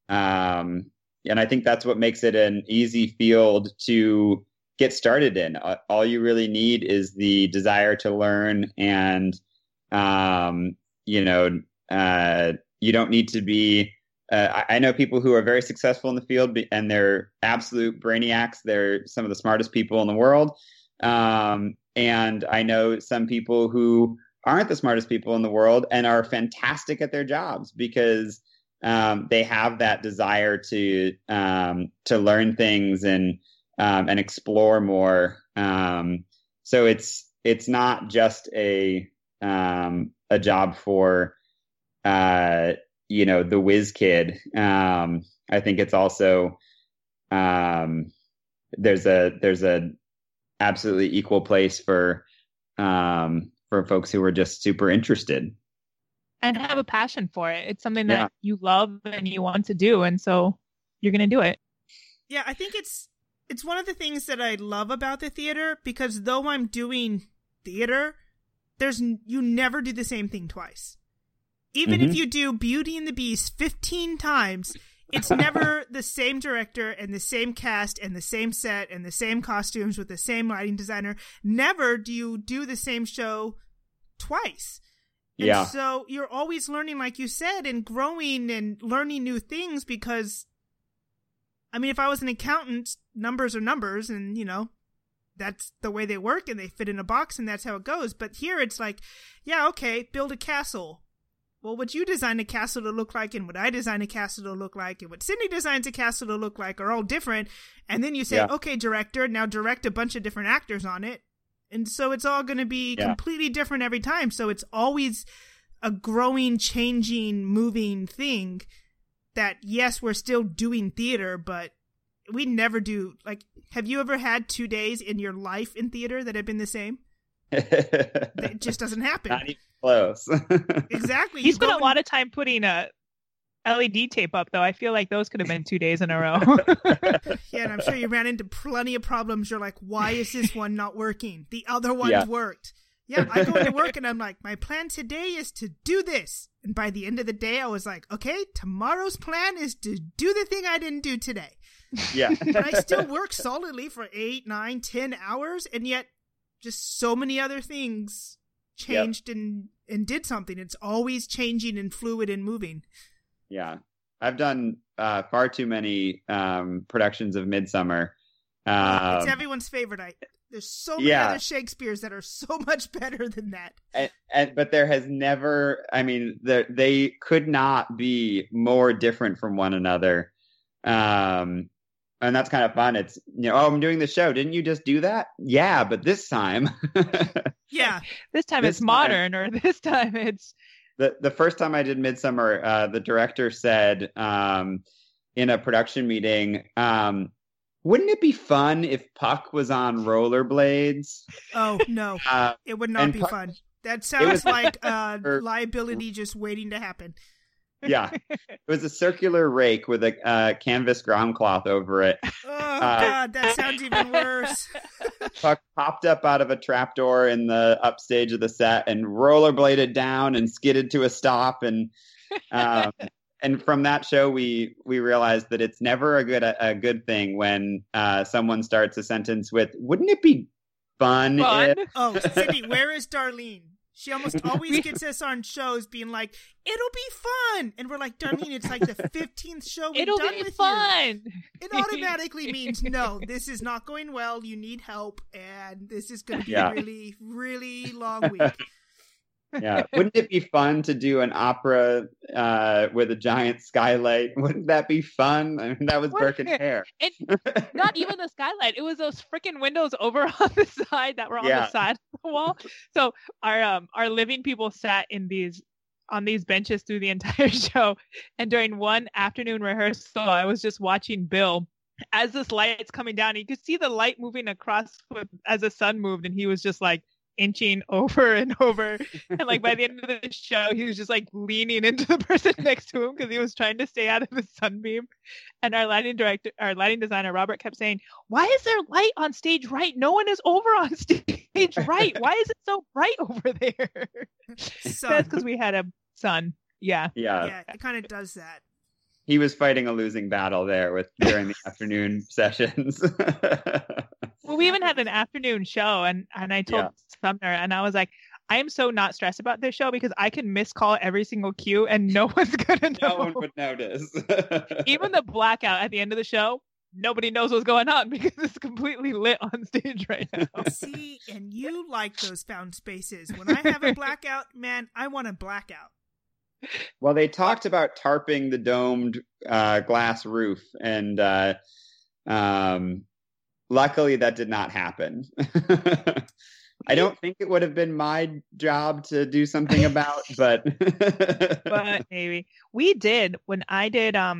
I think that's what makes it an easy field to get started in. All you really need is the desire to learn, and you don't need to be I know people who are very successful in the field, and they're absolute brainiacs. They're some of the smartest people in the world, and I know some people who aren't the smartest people in the world and are fantastic at their jobs because they have that desire to learn things and explore more. So it's not just a job for the whiz kid. I think it's also there's a absolutely equal place for folks who are just super interested and have a passion for it. It's something that you love and you want to do, and so you're going to do it. Yeah, I think it's one of the things that I love about the theater, because though I'm doing theater, you never do the same thing twice. Even if you do Beauty and the Beast 15 times, it's never the same director and the same cast and the same set and the same costumes with the same lighting designer. Never do you do the same show twice. And so you're always learning, like you said, and growing and learning new things because, I mean, if I was an accountant, numbers are numbers and, you know, that's the way they work and they fit in a box and that's how it goes. But here it's like, yeah, okay, build a castle. Well, what you design a castle to look like and what I design a castle to look like and what Cindy designs a castle to look like are all different. And then you say, okay, director, now direct a bunch of different actors on it. And so it's all going to be completely different every time. So it's always a growing, changing, moving thing that, yes, we're still doing theater, but we never do. Like, have you ever had 2 days in your life in theater that have been the same? It just doesn't happen. Not even close. Exactly. He spent a lot of time putting a LED tape up, though. I feel like those could have been 2 days in a row. Yeah, and I'm sure you ran into plenty of problems. You're like, why is this one not working? The other ones worked. Yeah, I go into work and I'm like, my plan today is to do this. And by the end of the day, I was like, okay, tomorrow's plan is to do the thing I didn't do today. Yeah. And I still work solidly for 8, 9, 10 hours. And yet just so many other things changed and did something. It's always changing and fluid and moving. Yeah. I've done far too many productions of Midsummer. It's everyone's favorite. There's so many other Shakespeares that are so much better than that. But there has never, I mean, they could not be more different from one another. And that's kind of fun. It's, you know, I'm doing the show. Didn't you just do that? Yeah, but this time. This time it's modern, or this time it's. The first time I did Midsummer, the director said in a production meeting, wouldn't it be fun if Puck was on rollerblades? Oh, no. It would not be fun. That sounds like liability just waiting to happen. Yeah. It was a circular rake with a canvas ground cloth over it. Oh, God, that sounds even worse. Puck popped up out of a trapdoor in the upstage of the set and rollerbladed down and skidded to a stop. And from that show, we realized that it's never a good thing when someone starts a sentence with, wouldn't it be fun? If... Oh, Cindy, where is Darlene? She almost always gets us on shows being like, it'll be fun. And we're like, Darlene, it's like the 15th show we've done with you. It'll be fun. It automatically means, no, this is not going well. You need help. And this is going to be a really, really long week. Yeah. Wouldn't it be fun to do an opera with a giant skylight? Wouldn't that be fun? I mean, that was Burke and Hare. And not even the skylight. It was those freaking windows over on the side that were on the side of the wall. So our living people sat on these benches through the entire show. And during one afternoon rehearsal, I was just watching Bill as this light's coming down. You could see the light moving across as the sun moved, and he was just like inching over and over, and like by the end of the show he was just like leaning into the person next to him because he was trying to stay out of the sunbeam. And our lighting designer Robert kept saying, why is there light on stage right? No one is over on stage right. Why is it so bright over there? That's because we had a sun. Yeah, it kind of does that. He was fighting a losing battle there during the afternoon sessions. Well, we even had an afternoon show, and I told Sumner, and I was like, I am so not stressed about this show because I can miscall every single cue and no one's gonna know. No one would notice. Even the blackout at the end of the show, nobody knows what's going on because it's completely lit on stage right now. See, and you like those found spaces. When I have a blackout, man, I want a blackout. Well, they talked about tarping the domed glass roof, and luckily that did not happen. I don't think it would have been my job to do something about, but maybe we did when I did a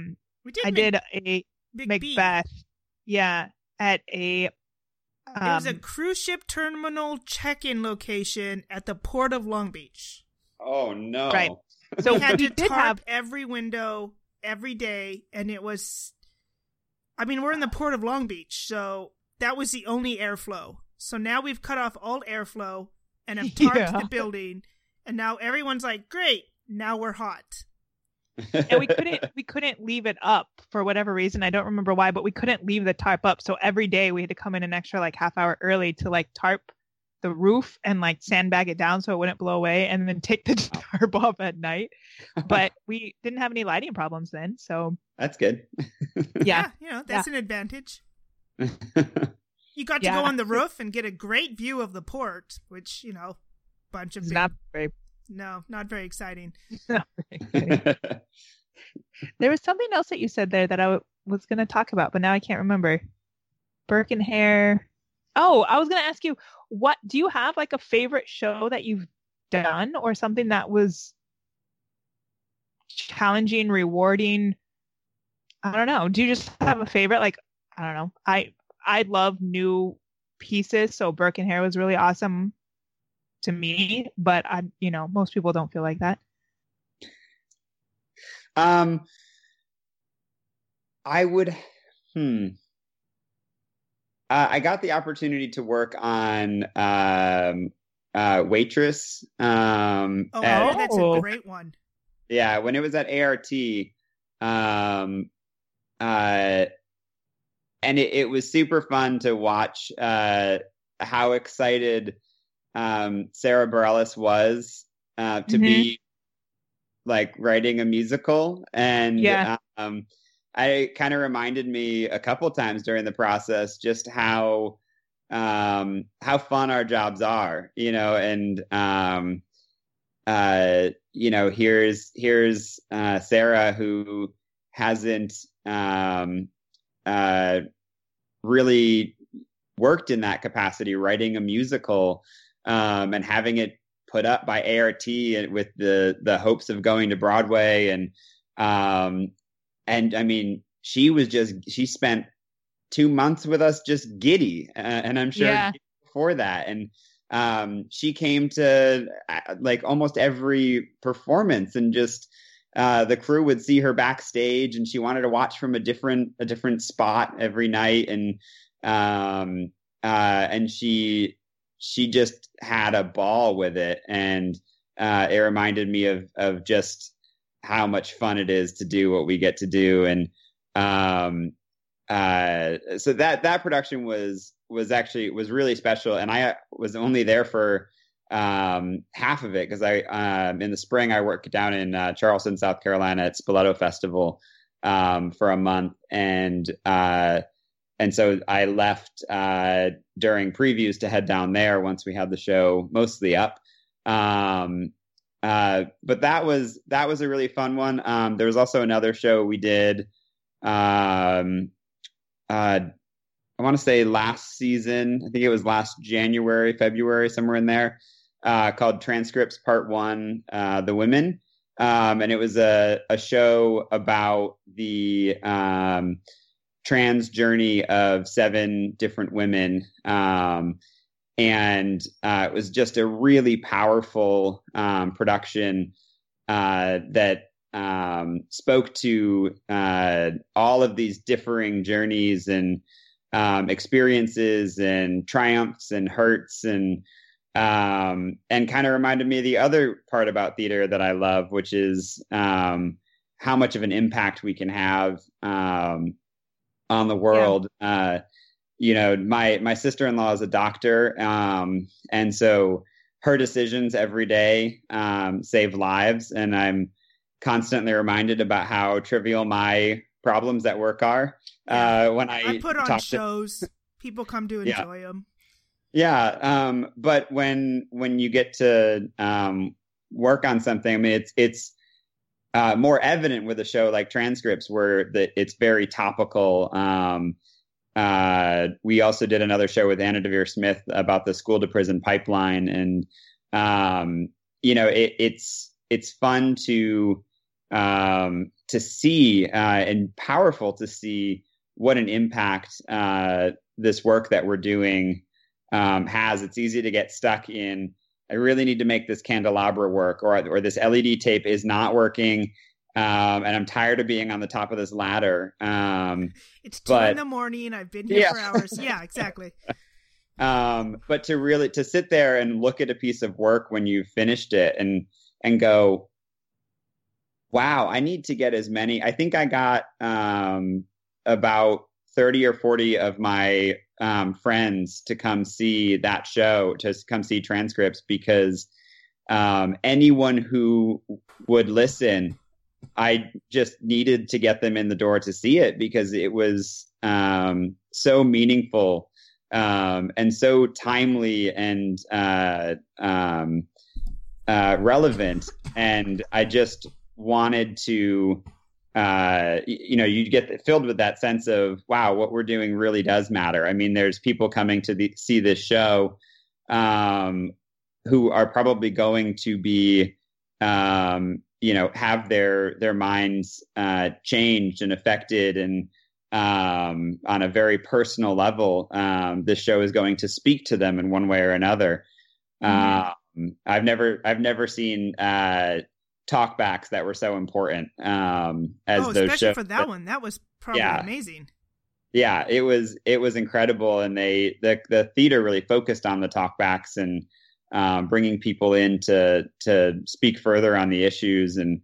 Macbeth. Yeah, at a it was a cruise ship terminal check-in location at the Port of Long Beach. Oh no. Right. So we had to tarp every window every day, and it was, I mean, we're in the Port of Long Beach, so that was the only airflow. So now we've cut off all airflow and have tarped the building, and now everyone's like, great, now we're hot. And we couldn't leave it up for whatever reason. I don't remember why, but we couldn't leave the tarp up. So every day we had to come in an extra like half hour early to like tarp the roof and like sandbag it down so it wouldn't blow away, and then take the tarp off at night. But we didn't have any lighting problems then, so that's good. Yeah, that's an advantage. You got to go on the roof and get a great view of the port, which bunch of not very exciting. Not very exciting. There was something else that you said there that I was going to talk about, but now I can't remember. Burke and Hare. Oh, I was going to ask you, what do you have like a favorite show that you've done, or something that was challenging, rewarding? I don't know. Do you just have a favorite? Like, I don't know. I love new pieces, so Burke and Hare was really awesome to me, but most people don't feel like that. I would. I got the opportunity to work on Waitress. That's a great one. Yeah, when it was at ART, and it was super fun to watch how excited Sarah Bareilles was to be like writing a musical, and I kind of reminded me a couple times during the process just how fun our jobs are, and here's Sarah, who hasn't really worked in that capacity, writing a musical, and having it put up by ART with the hopes of going to Broadway. And I mean, she spent 2 months with us just giddy. And I'm sure before that. And she came to like almost every performance, and just the crew would see her backstage, and she wanted to watch from a different spot every night. And she just had a ball with it. And it reminded me of just how much fun it is to do what we get to do. And so that production was really special. And I was only there for half of it, because I in the spring I worked down in Charleston, South Carolina at Spoleto Festival for a month, and so I left during previews to head down there once we had the show mostly up. But that was a really fun one. There was also another show we did. I want to say last season. I think it was last January, February, somewhere in there, called Transcripts Part 1, The Women. And it was a show about the trans journey of 7 different women. And it was just a really powerful production that spoke to all of these differing journeys and experiences and triumphs and hurts, and kind of reminded me of the other part about theater that I love, which is how much of an impact we can have on the world. My sister-in-law is a doctor, and so her decisions every day save lives, and I'm constantly reminded about how trivial my problems at work are. When I put on shows, people come to enjoy them. Yeah, but when you get to work on something, I mean, it's more evident with a show like Transcripts, where it's very topical. We also did another show with Anna Deavere Smith about the school to prison pipeline, and it's fun to see and powerful to see what an impact this work that we're doing has. It's easy to get stuck in, I really need to make this candelabra work, or this LED tape is not working, and I'm tired of being on the top of this ladder. It's 2 a.m. I've been here for hours. Yeah, exactly. But to sit there and look at a piece of work when you've finished it and go, Wow, I need to get as many. I think I got about 30 or 40 of my friends to come see that show, to come see transcripts, because anyone who would listen, I just needed to get them in the door to see it, because it was so meaningful and so timely and relevant. And I just wanted to, you get filled with that sense of, wow, what we're doing really does matter. I mean, there's people coming to see this show who are probably going to be, have their minds changed and affected, and on a very personal level, this show is going to speak to them in one way or another. Mm-hmm. I've never seen talkbacks that were so important as those especially shows. For that one, that was probably amazing. Yeah, it was incredible, and the theater really focused on the talkbacks and bringing people in to speak further on the issues, and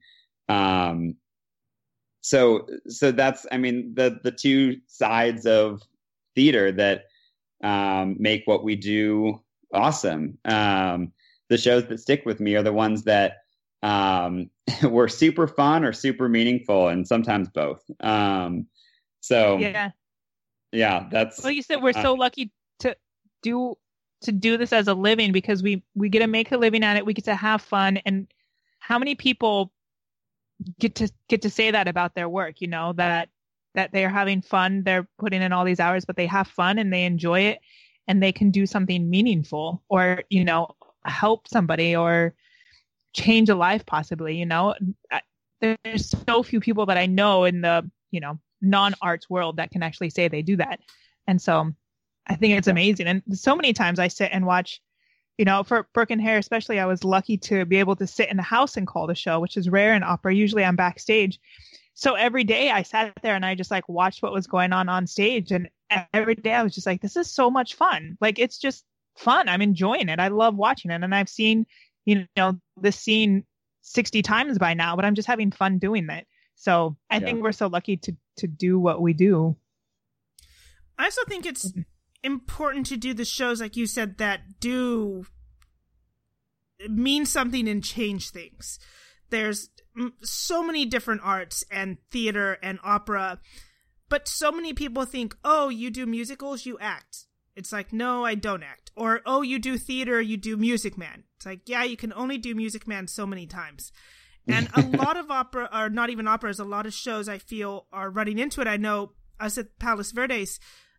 so that's, I mean, the two sides of theater that make what we do awesome. The shows that stick with me are the ones that were super fun or super meaningful, and sometimes both. So yeah, that's. Well, you said we're so lucky to do this as a living, because we get to make a living at it. We get to have fun, and how many people get to say that about their work? You know, that they're having fun, they're putting in all these hours, but they have fun and they enjoy it, and they can do something meaningful, or help somebody, or change a life possibly. There's so few people that I know in the non-arts world that can actually say they do that. And so I think it's amazing. And so many times I sit and watch, for Burke and Hare especially, I was lucky to be able to sit in the house and call the show, which is rare in opera. Usually I'm backstage. So every day I sat there and I just watched what was going on stage. And every day I was just like, this is so much fun. It's just fun. I'm enjoying it. I love watching it. And I've seen, this scene 60 times by now, but I'm just having fun doing that. So I think we're so lucky to do what we do. I also think it's important to do the shows, like you said, that do mean something and change things. There's so many different arts and theater and opera, but so many people think, oh, you do musicals, you act. It's like, no, I don't act. Or, oh, you do theater, you do Music Man. It's like, yeah, you can only do Music Man so many times. And a lot of opera, or not even operas, a lot of shows I feel are running into it. I know us at Palos Verdes,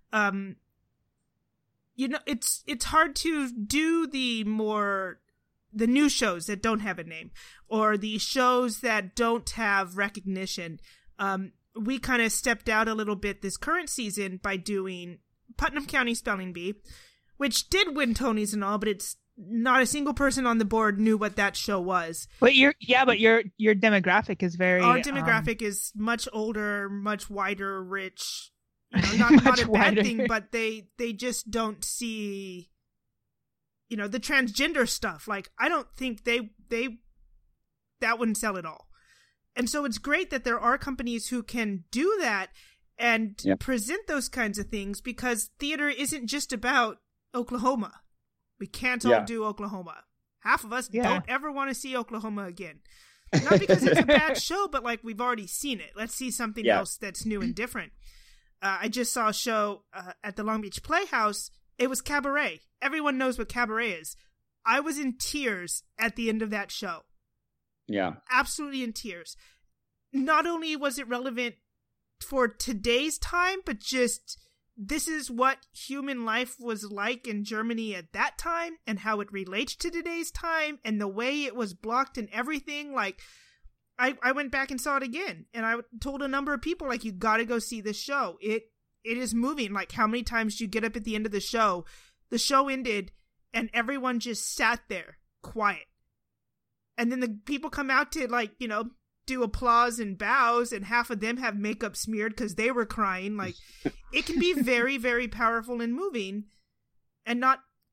it's hard to do the new shows that don't have a name, or the shows that don't have recognition. We kind of stepped out a little bit this current season by doing Putnam County Spelling Bee, which did win Tonys and all, but it's not a single person on the board knew what that show was. But your demographic is very. Our demographic is much older, much wider, rich. Not a bad thing, but they just don't see, the transgender stuff. I don't think that wouldn't sell at all. And so it's great that there are companies who can do that and present those kinds of things, because theater isn't just about Oklahoma. We can't all do Oklahoma. Half of us don't ever want to see Oklahoma again. Not because it's a bad show, but we've already seen it. Let's see something else that's new and different. I just saw a show at the Long Beach Playhouse. It was Cabaret. Everyone knows what Cabaret is. I was in tears at the end of that show. Yeah. Absolutely in tears. Not only was it relevant for today's time, but just this is what human life was like in Germany at that time, and how it relates to today's time, and the way it was blocked and everything. I went back and saw it again, and I told a number of people, you got to go see this show. It is moving. How many times do you get up at the end of the show ended, and everyone just sat there quiet. And then the people come out to, do applause and bows, and half of them have makeup smeared because they were crying. It can be very, very powerful and moving, and not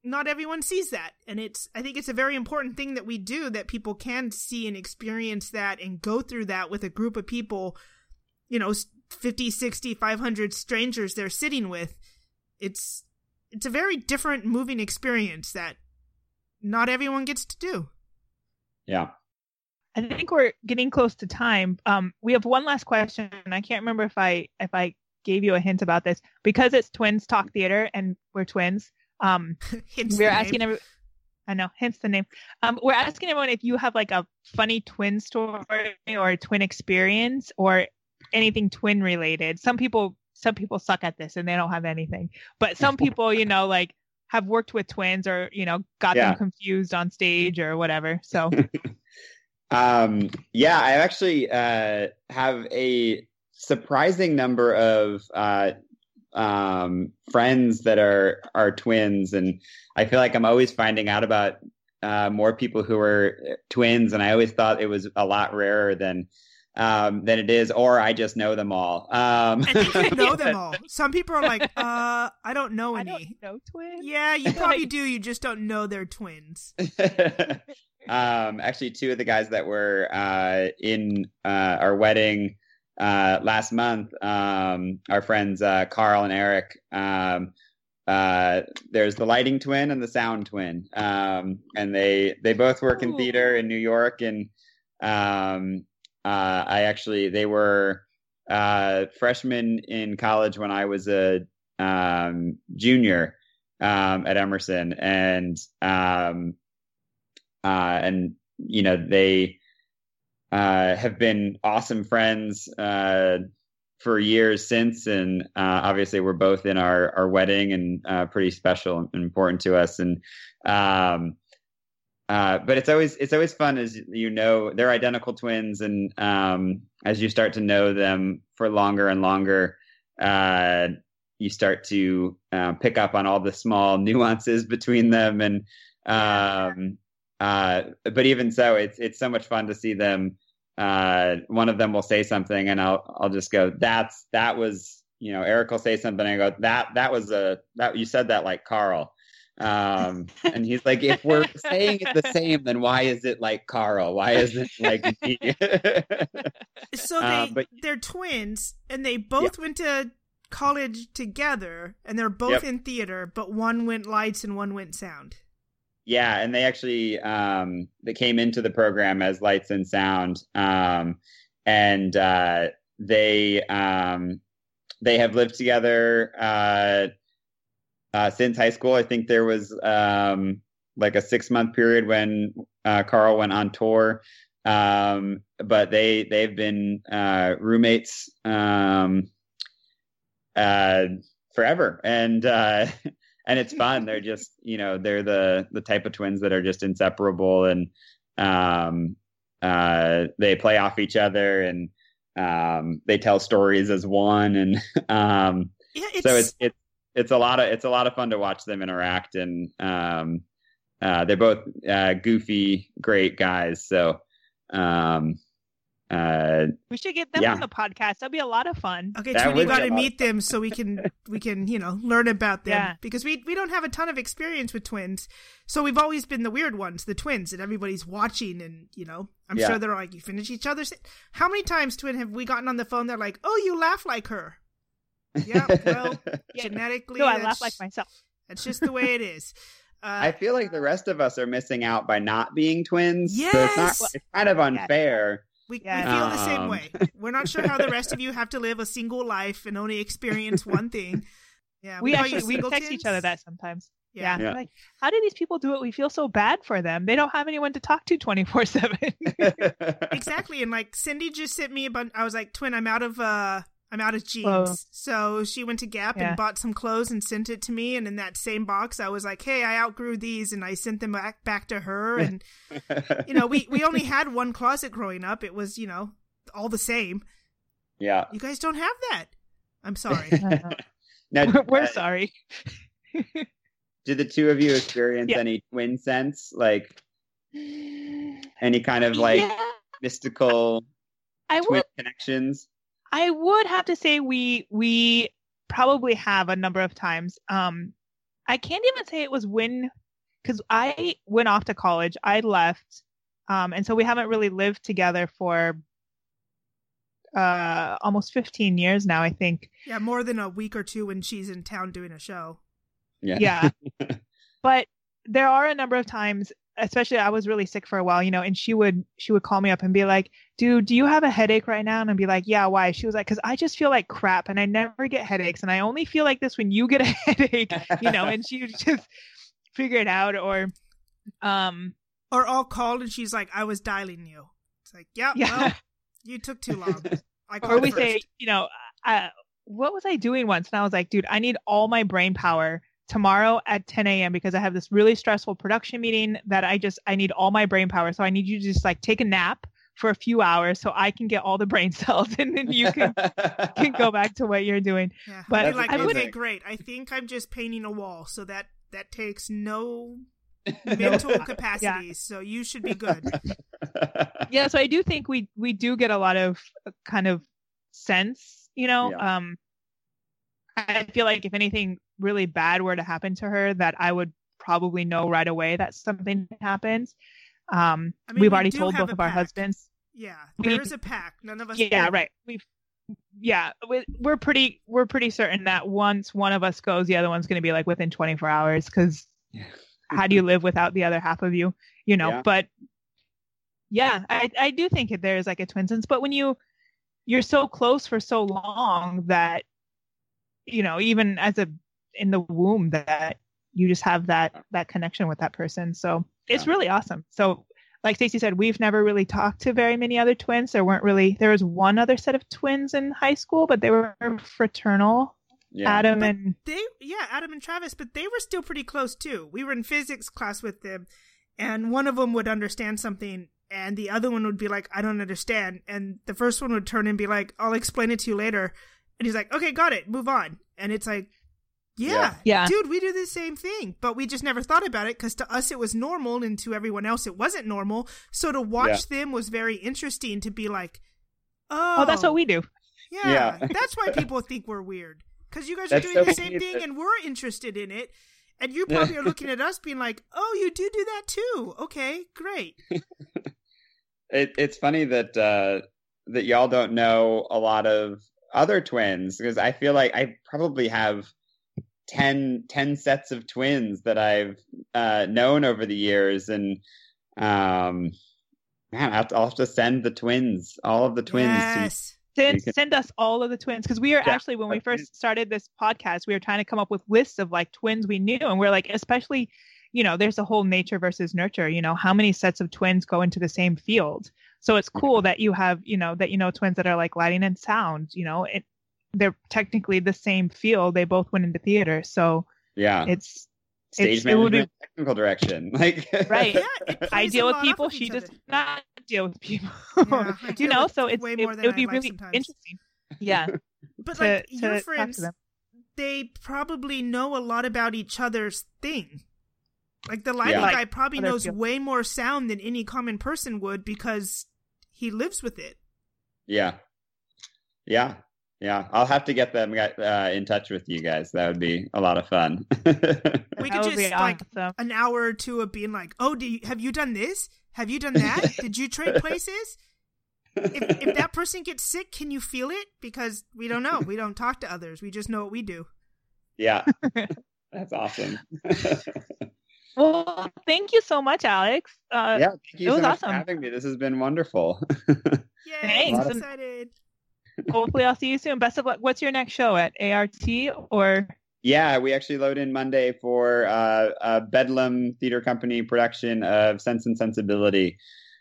not everyone sees that. And I think it's a very important thing that we do, that people can see and experience that and go through that with a group of people, 50, 60, 500 strangers they're sitting with. It's a very different moving experience that not everyone gets to do. Yeah. I think we're getting close to time. We have one last question. I can't remember if I gave you a hint about this, because it's Twins Talk Theater and we're twins. We're asking everyone. I know, hence the name. We're asking everyone if you have like a funny twin story or a twin experience or anything twin related. Some people suck at this and they don't have anything, but some people, like have worked with twins or, got them confused on stage or whatever. So. I actually have a surprising number of friends that are twins, and I feel like I'm always finding out about more people who are twins, and I always thought it was a lot rarer than it is, or I just know them all. I think you know them all. Some people are like, I don't know any. I don't know twins. Yeah, you probably do. You just don't know they're twins. Actually, two of the guys that were in our wedding last month, our friends Carl and Eric. There's the lighting twin and the sound twin, and they both work in theater in New York. And they were freshmen in college when I was a junior at Emerson, and they have been awesome friends for years since, and obviously we're both in our wedding, and pretty special and important to us. And but it's always fun, as they're identical twins, and as you start to know them for longer and longer, you start to pick up on all the small nuances between them. And but even so, it's so much fun to see them. One of them will say something, and I'll just go, that was, Eric will say something, and I go, that was that you said that like Carl. And he's like, if we're saying it the same, then why is it like Carl? Why is it like me? So they're twins, and they both went to college together, and they're both in theater, but one went lights and one went sound. Yeah, and they actually they came into the program as lights and sound, and they have lived together since high school. I think there was like a 6-month period when Carl went on tour, but they've been roommates forever, and it's fun. They're just, they're the type of twins that are just inseparable, and they play off each other, and they tell stories as one, and so it's a lot of fun to watch them interact, and they're both goofy, great guys. So we should get them on the podcast. That'd be a lot of fun. Okay, Twin, you got to meet them so we can learn about them, because we don't have a ton of experience with twins, so we've always been the weird ones, the twins, and everybody's watching, and I'm sure they're like, you finish each other's. How many times, Twin, have we gotten on the phone? They're like, oh, you laugh like her. Yeah, well, genetically, no, I laugh like myself. That's just the way it is. I feel like the rest of us are missing out by not being twins. Yes, so it's kind of unfair. We feel the same way. We're not sure how the rest of you have to live a single life and only experience one thing. Yeah, we text each other that sometimes. Yeah. Like, how do these people do it? We feel so bad for them. They don't have anyone to talk to 24/7. Exactly. And like Cindy just sent me I was like, Twin, I'm out of jeans. Whoa. So she went to Gap and bought some clothes and sent it to me. And in that same box, I was like, hey, I outgrew these. And I sent them back to her. And, we only had one closet growing up. It was, all the same. Yeah. You guys don't have that. I'm sorry. Now, we're sorry. Did the two of you experience any twin sense? Like any kind of mystical twin connections? I would have to say we probably have a number of times. I can't even say it was when, because I went off to college. I left, and so we haven't really lived together for almost 15 years now, I think. Yeah, more than a week or two when she's in town doing a show. Yeah. But there are a number of times, especially I was really sick for a while, and she would call me up and be like, dude, do you have a headache right now? And I'd be like, yeah, why? She was like, because I just feel like crap and I never get headaches. And I only feel like this when you get a headache, and she would just figure it out. Or I'll call and she's like, I was dialing you. It's like, yeah. Well, you took too long. Or we say, what was I doing once? And I was like, dude, I need all my brain power tomorrow at 10 a.m. because I have this really stressful production meeting that I need all my brain power. So I need you to just like take a nap for a few hours so I can get all the brain cells and then you can go back to what you're doing. Yeah. But I'd be like, okay, great. I think I'm just painting a wall. So that takes no mental capacities. So you should be good. Yeah. So I do think we do get a lot of kind of sense, Yeah. I feel like if anything really bad were to happen to her, that I would probably know right away that something happens. We've already told both of our husbands. Yeah, there is a pact. None of us. Yeah, right. We're pretty certain that once one of us goes, the other one's going to be like within 24 hours. Because how do you live without the other half of you? Yeah. But yeah, I do think there's like a twin sense. But when you're so close for so long that even in the womb, that you just have that connection with that person. So it's really awesome. So like Stacey said, we've never really talked to very many other twins. There was one other set of twins in high school, but they were fraternal. Yeah. Adam and Travis, but they were still pretty close too. We were in physics class with them, and one of them would understand something and the other one would be like, I don't understand. And the first one would turn and be like, I'll explain it to you later. And he's like, okay, got it. Move on. And it's like, yeah, dude, we do the same thing, but we just never thought about it because to us it was normal and to everyone else it wasn't normal. So to watch them was very interesting to be like, oh, that's what we do. Yeah. That's why people think we're weird, because you guys are doing the same thing and we're interested in it. And you probably are looking at us being like, oh, you do that too. Okay, great. It's funny that y'all don't know a lot of other twins, because I feel like I probably have 10 sets of twins that I've known over the years, and man, I'll have to send the twins, all of the twins. Yes. Send us all of the twins, because we are actually, when we first started this podcast, we were trying to come up with lists of like twins we knew, and we're like, especially, there's a whole nature versus nurture, how many sets of twins go into the same field. So it's cool that you have, twins that are like lighting and sound, they're technically the same field. They both went into theater. So it's stage management, technical direction. Like, right. I deal with people. She does not deal with people. Yeah, so it would be really interesting. Yeah. But like your friends, they probably know a lot about each other's thing. Like the lighting guy probably knows way more sound than any common person would because he lives with it. Yeah. I'll have to get them in touch with you guys. That would be a lot of fun. We could just like an hour or two of being like, oh, have you done this? Have you done that? Did you trade places? If that person gets sick, can you feel it? Because we don't know. We don't talk to others. We just know what we do. Yeah. That's awesome. Well, thank you so much, Alex. Thank you so much for having me. This has been wonderful. Yay, thanks. I'm excited. Hopefully I'll see you soon. Best of luck. What's your next show, at ART or? Yeah, we actually load in Monday for a Bedlam Theater Company production of Sense and Sensibility.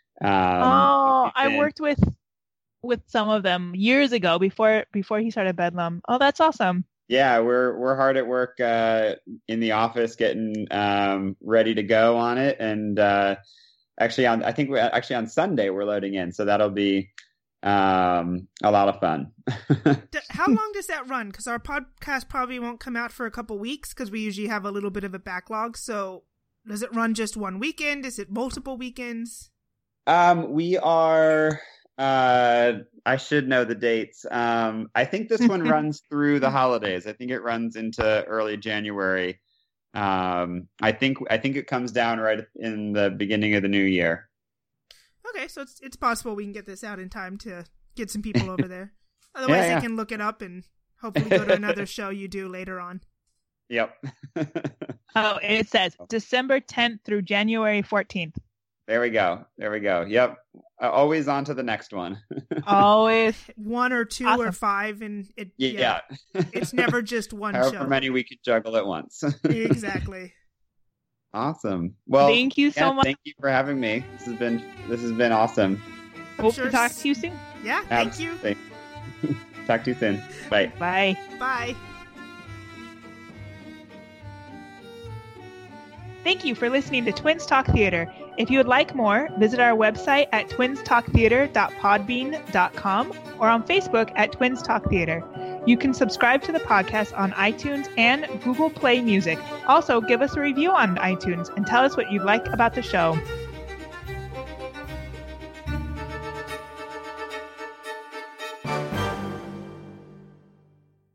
I worked with some of them years ago before he started Bedlam. Oh, that's awesome. Yeah, we're hard at work in the office getting ready to go on it, and actually on Sunday we're loading in, so that'll be a lot of fun. How long does that run? Because our podcast probably won't come out for a couple weeks because we usually have a little bit of a backlog. So does it run just one weekend? Is it multiple weekends? We are. I should know the dates. I think this one runs through the holidays. I think it runs into early January. I think it comes down right in the beginning of the new year. Okay, so it's possible we can get this out in time to get some people over there. Otherwise, they can look it up and hopefully go to another show you do later on. Yep. Oh, it says December 10th through January 14th. There we go. Yep. Always on to the next one. Always. 1 or 2 awesome. or 5, and Yeah. it's never just one show. However many we could juggle at once. Exactly. Awesome. Well, thank you so much. Thank you for having me. This has been awesome. Hope to talk to you soon. Yeah, thank you. Talk to you soon. Bye. Bye. Bye. Thank you for listening to Twins Talk Theater. If you would like more, visit our website at twinstalktheater.podbean.com or on Facebook at Twins Talk Theater. You can subscribe to the podcast on iTunes and Google Play Music. Also, give us a review on iTunes and tell us what you like about the show.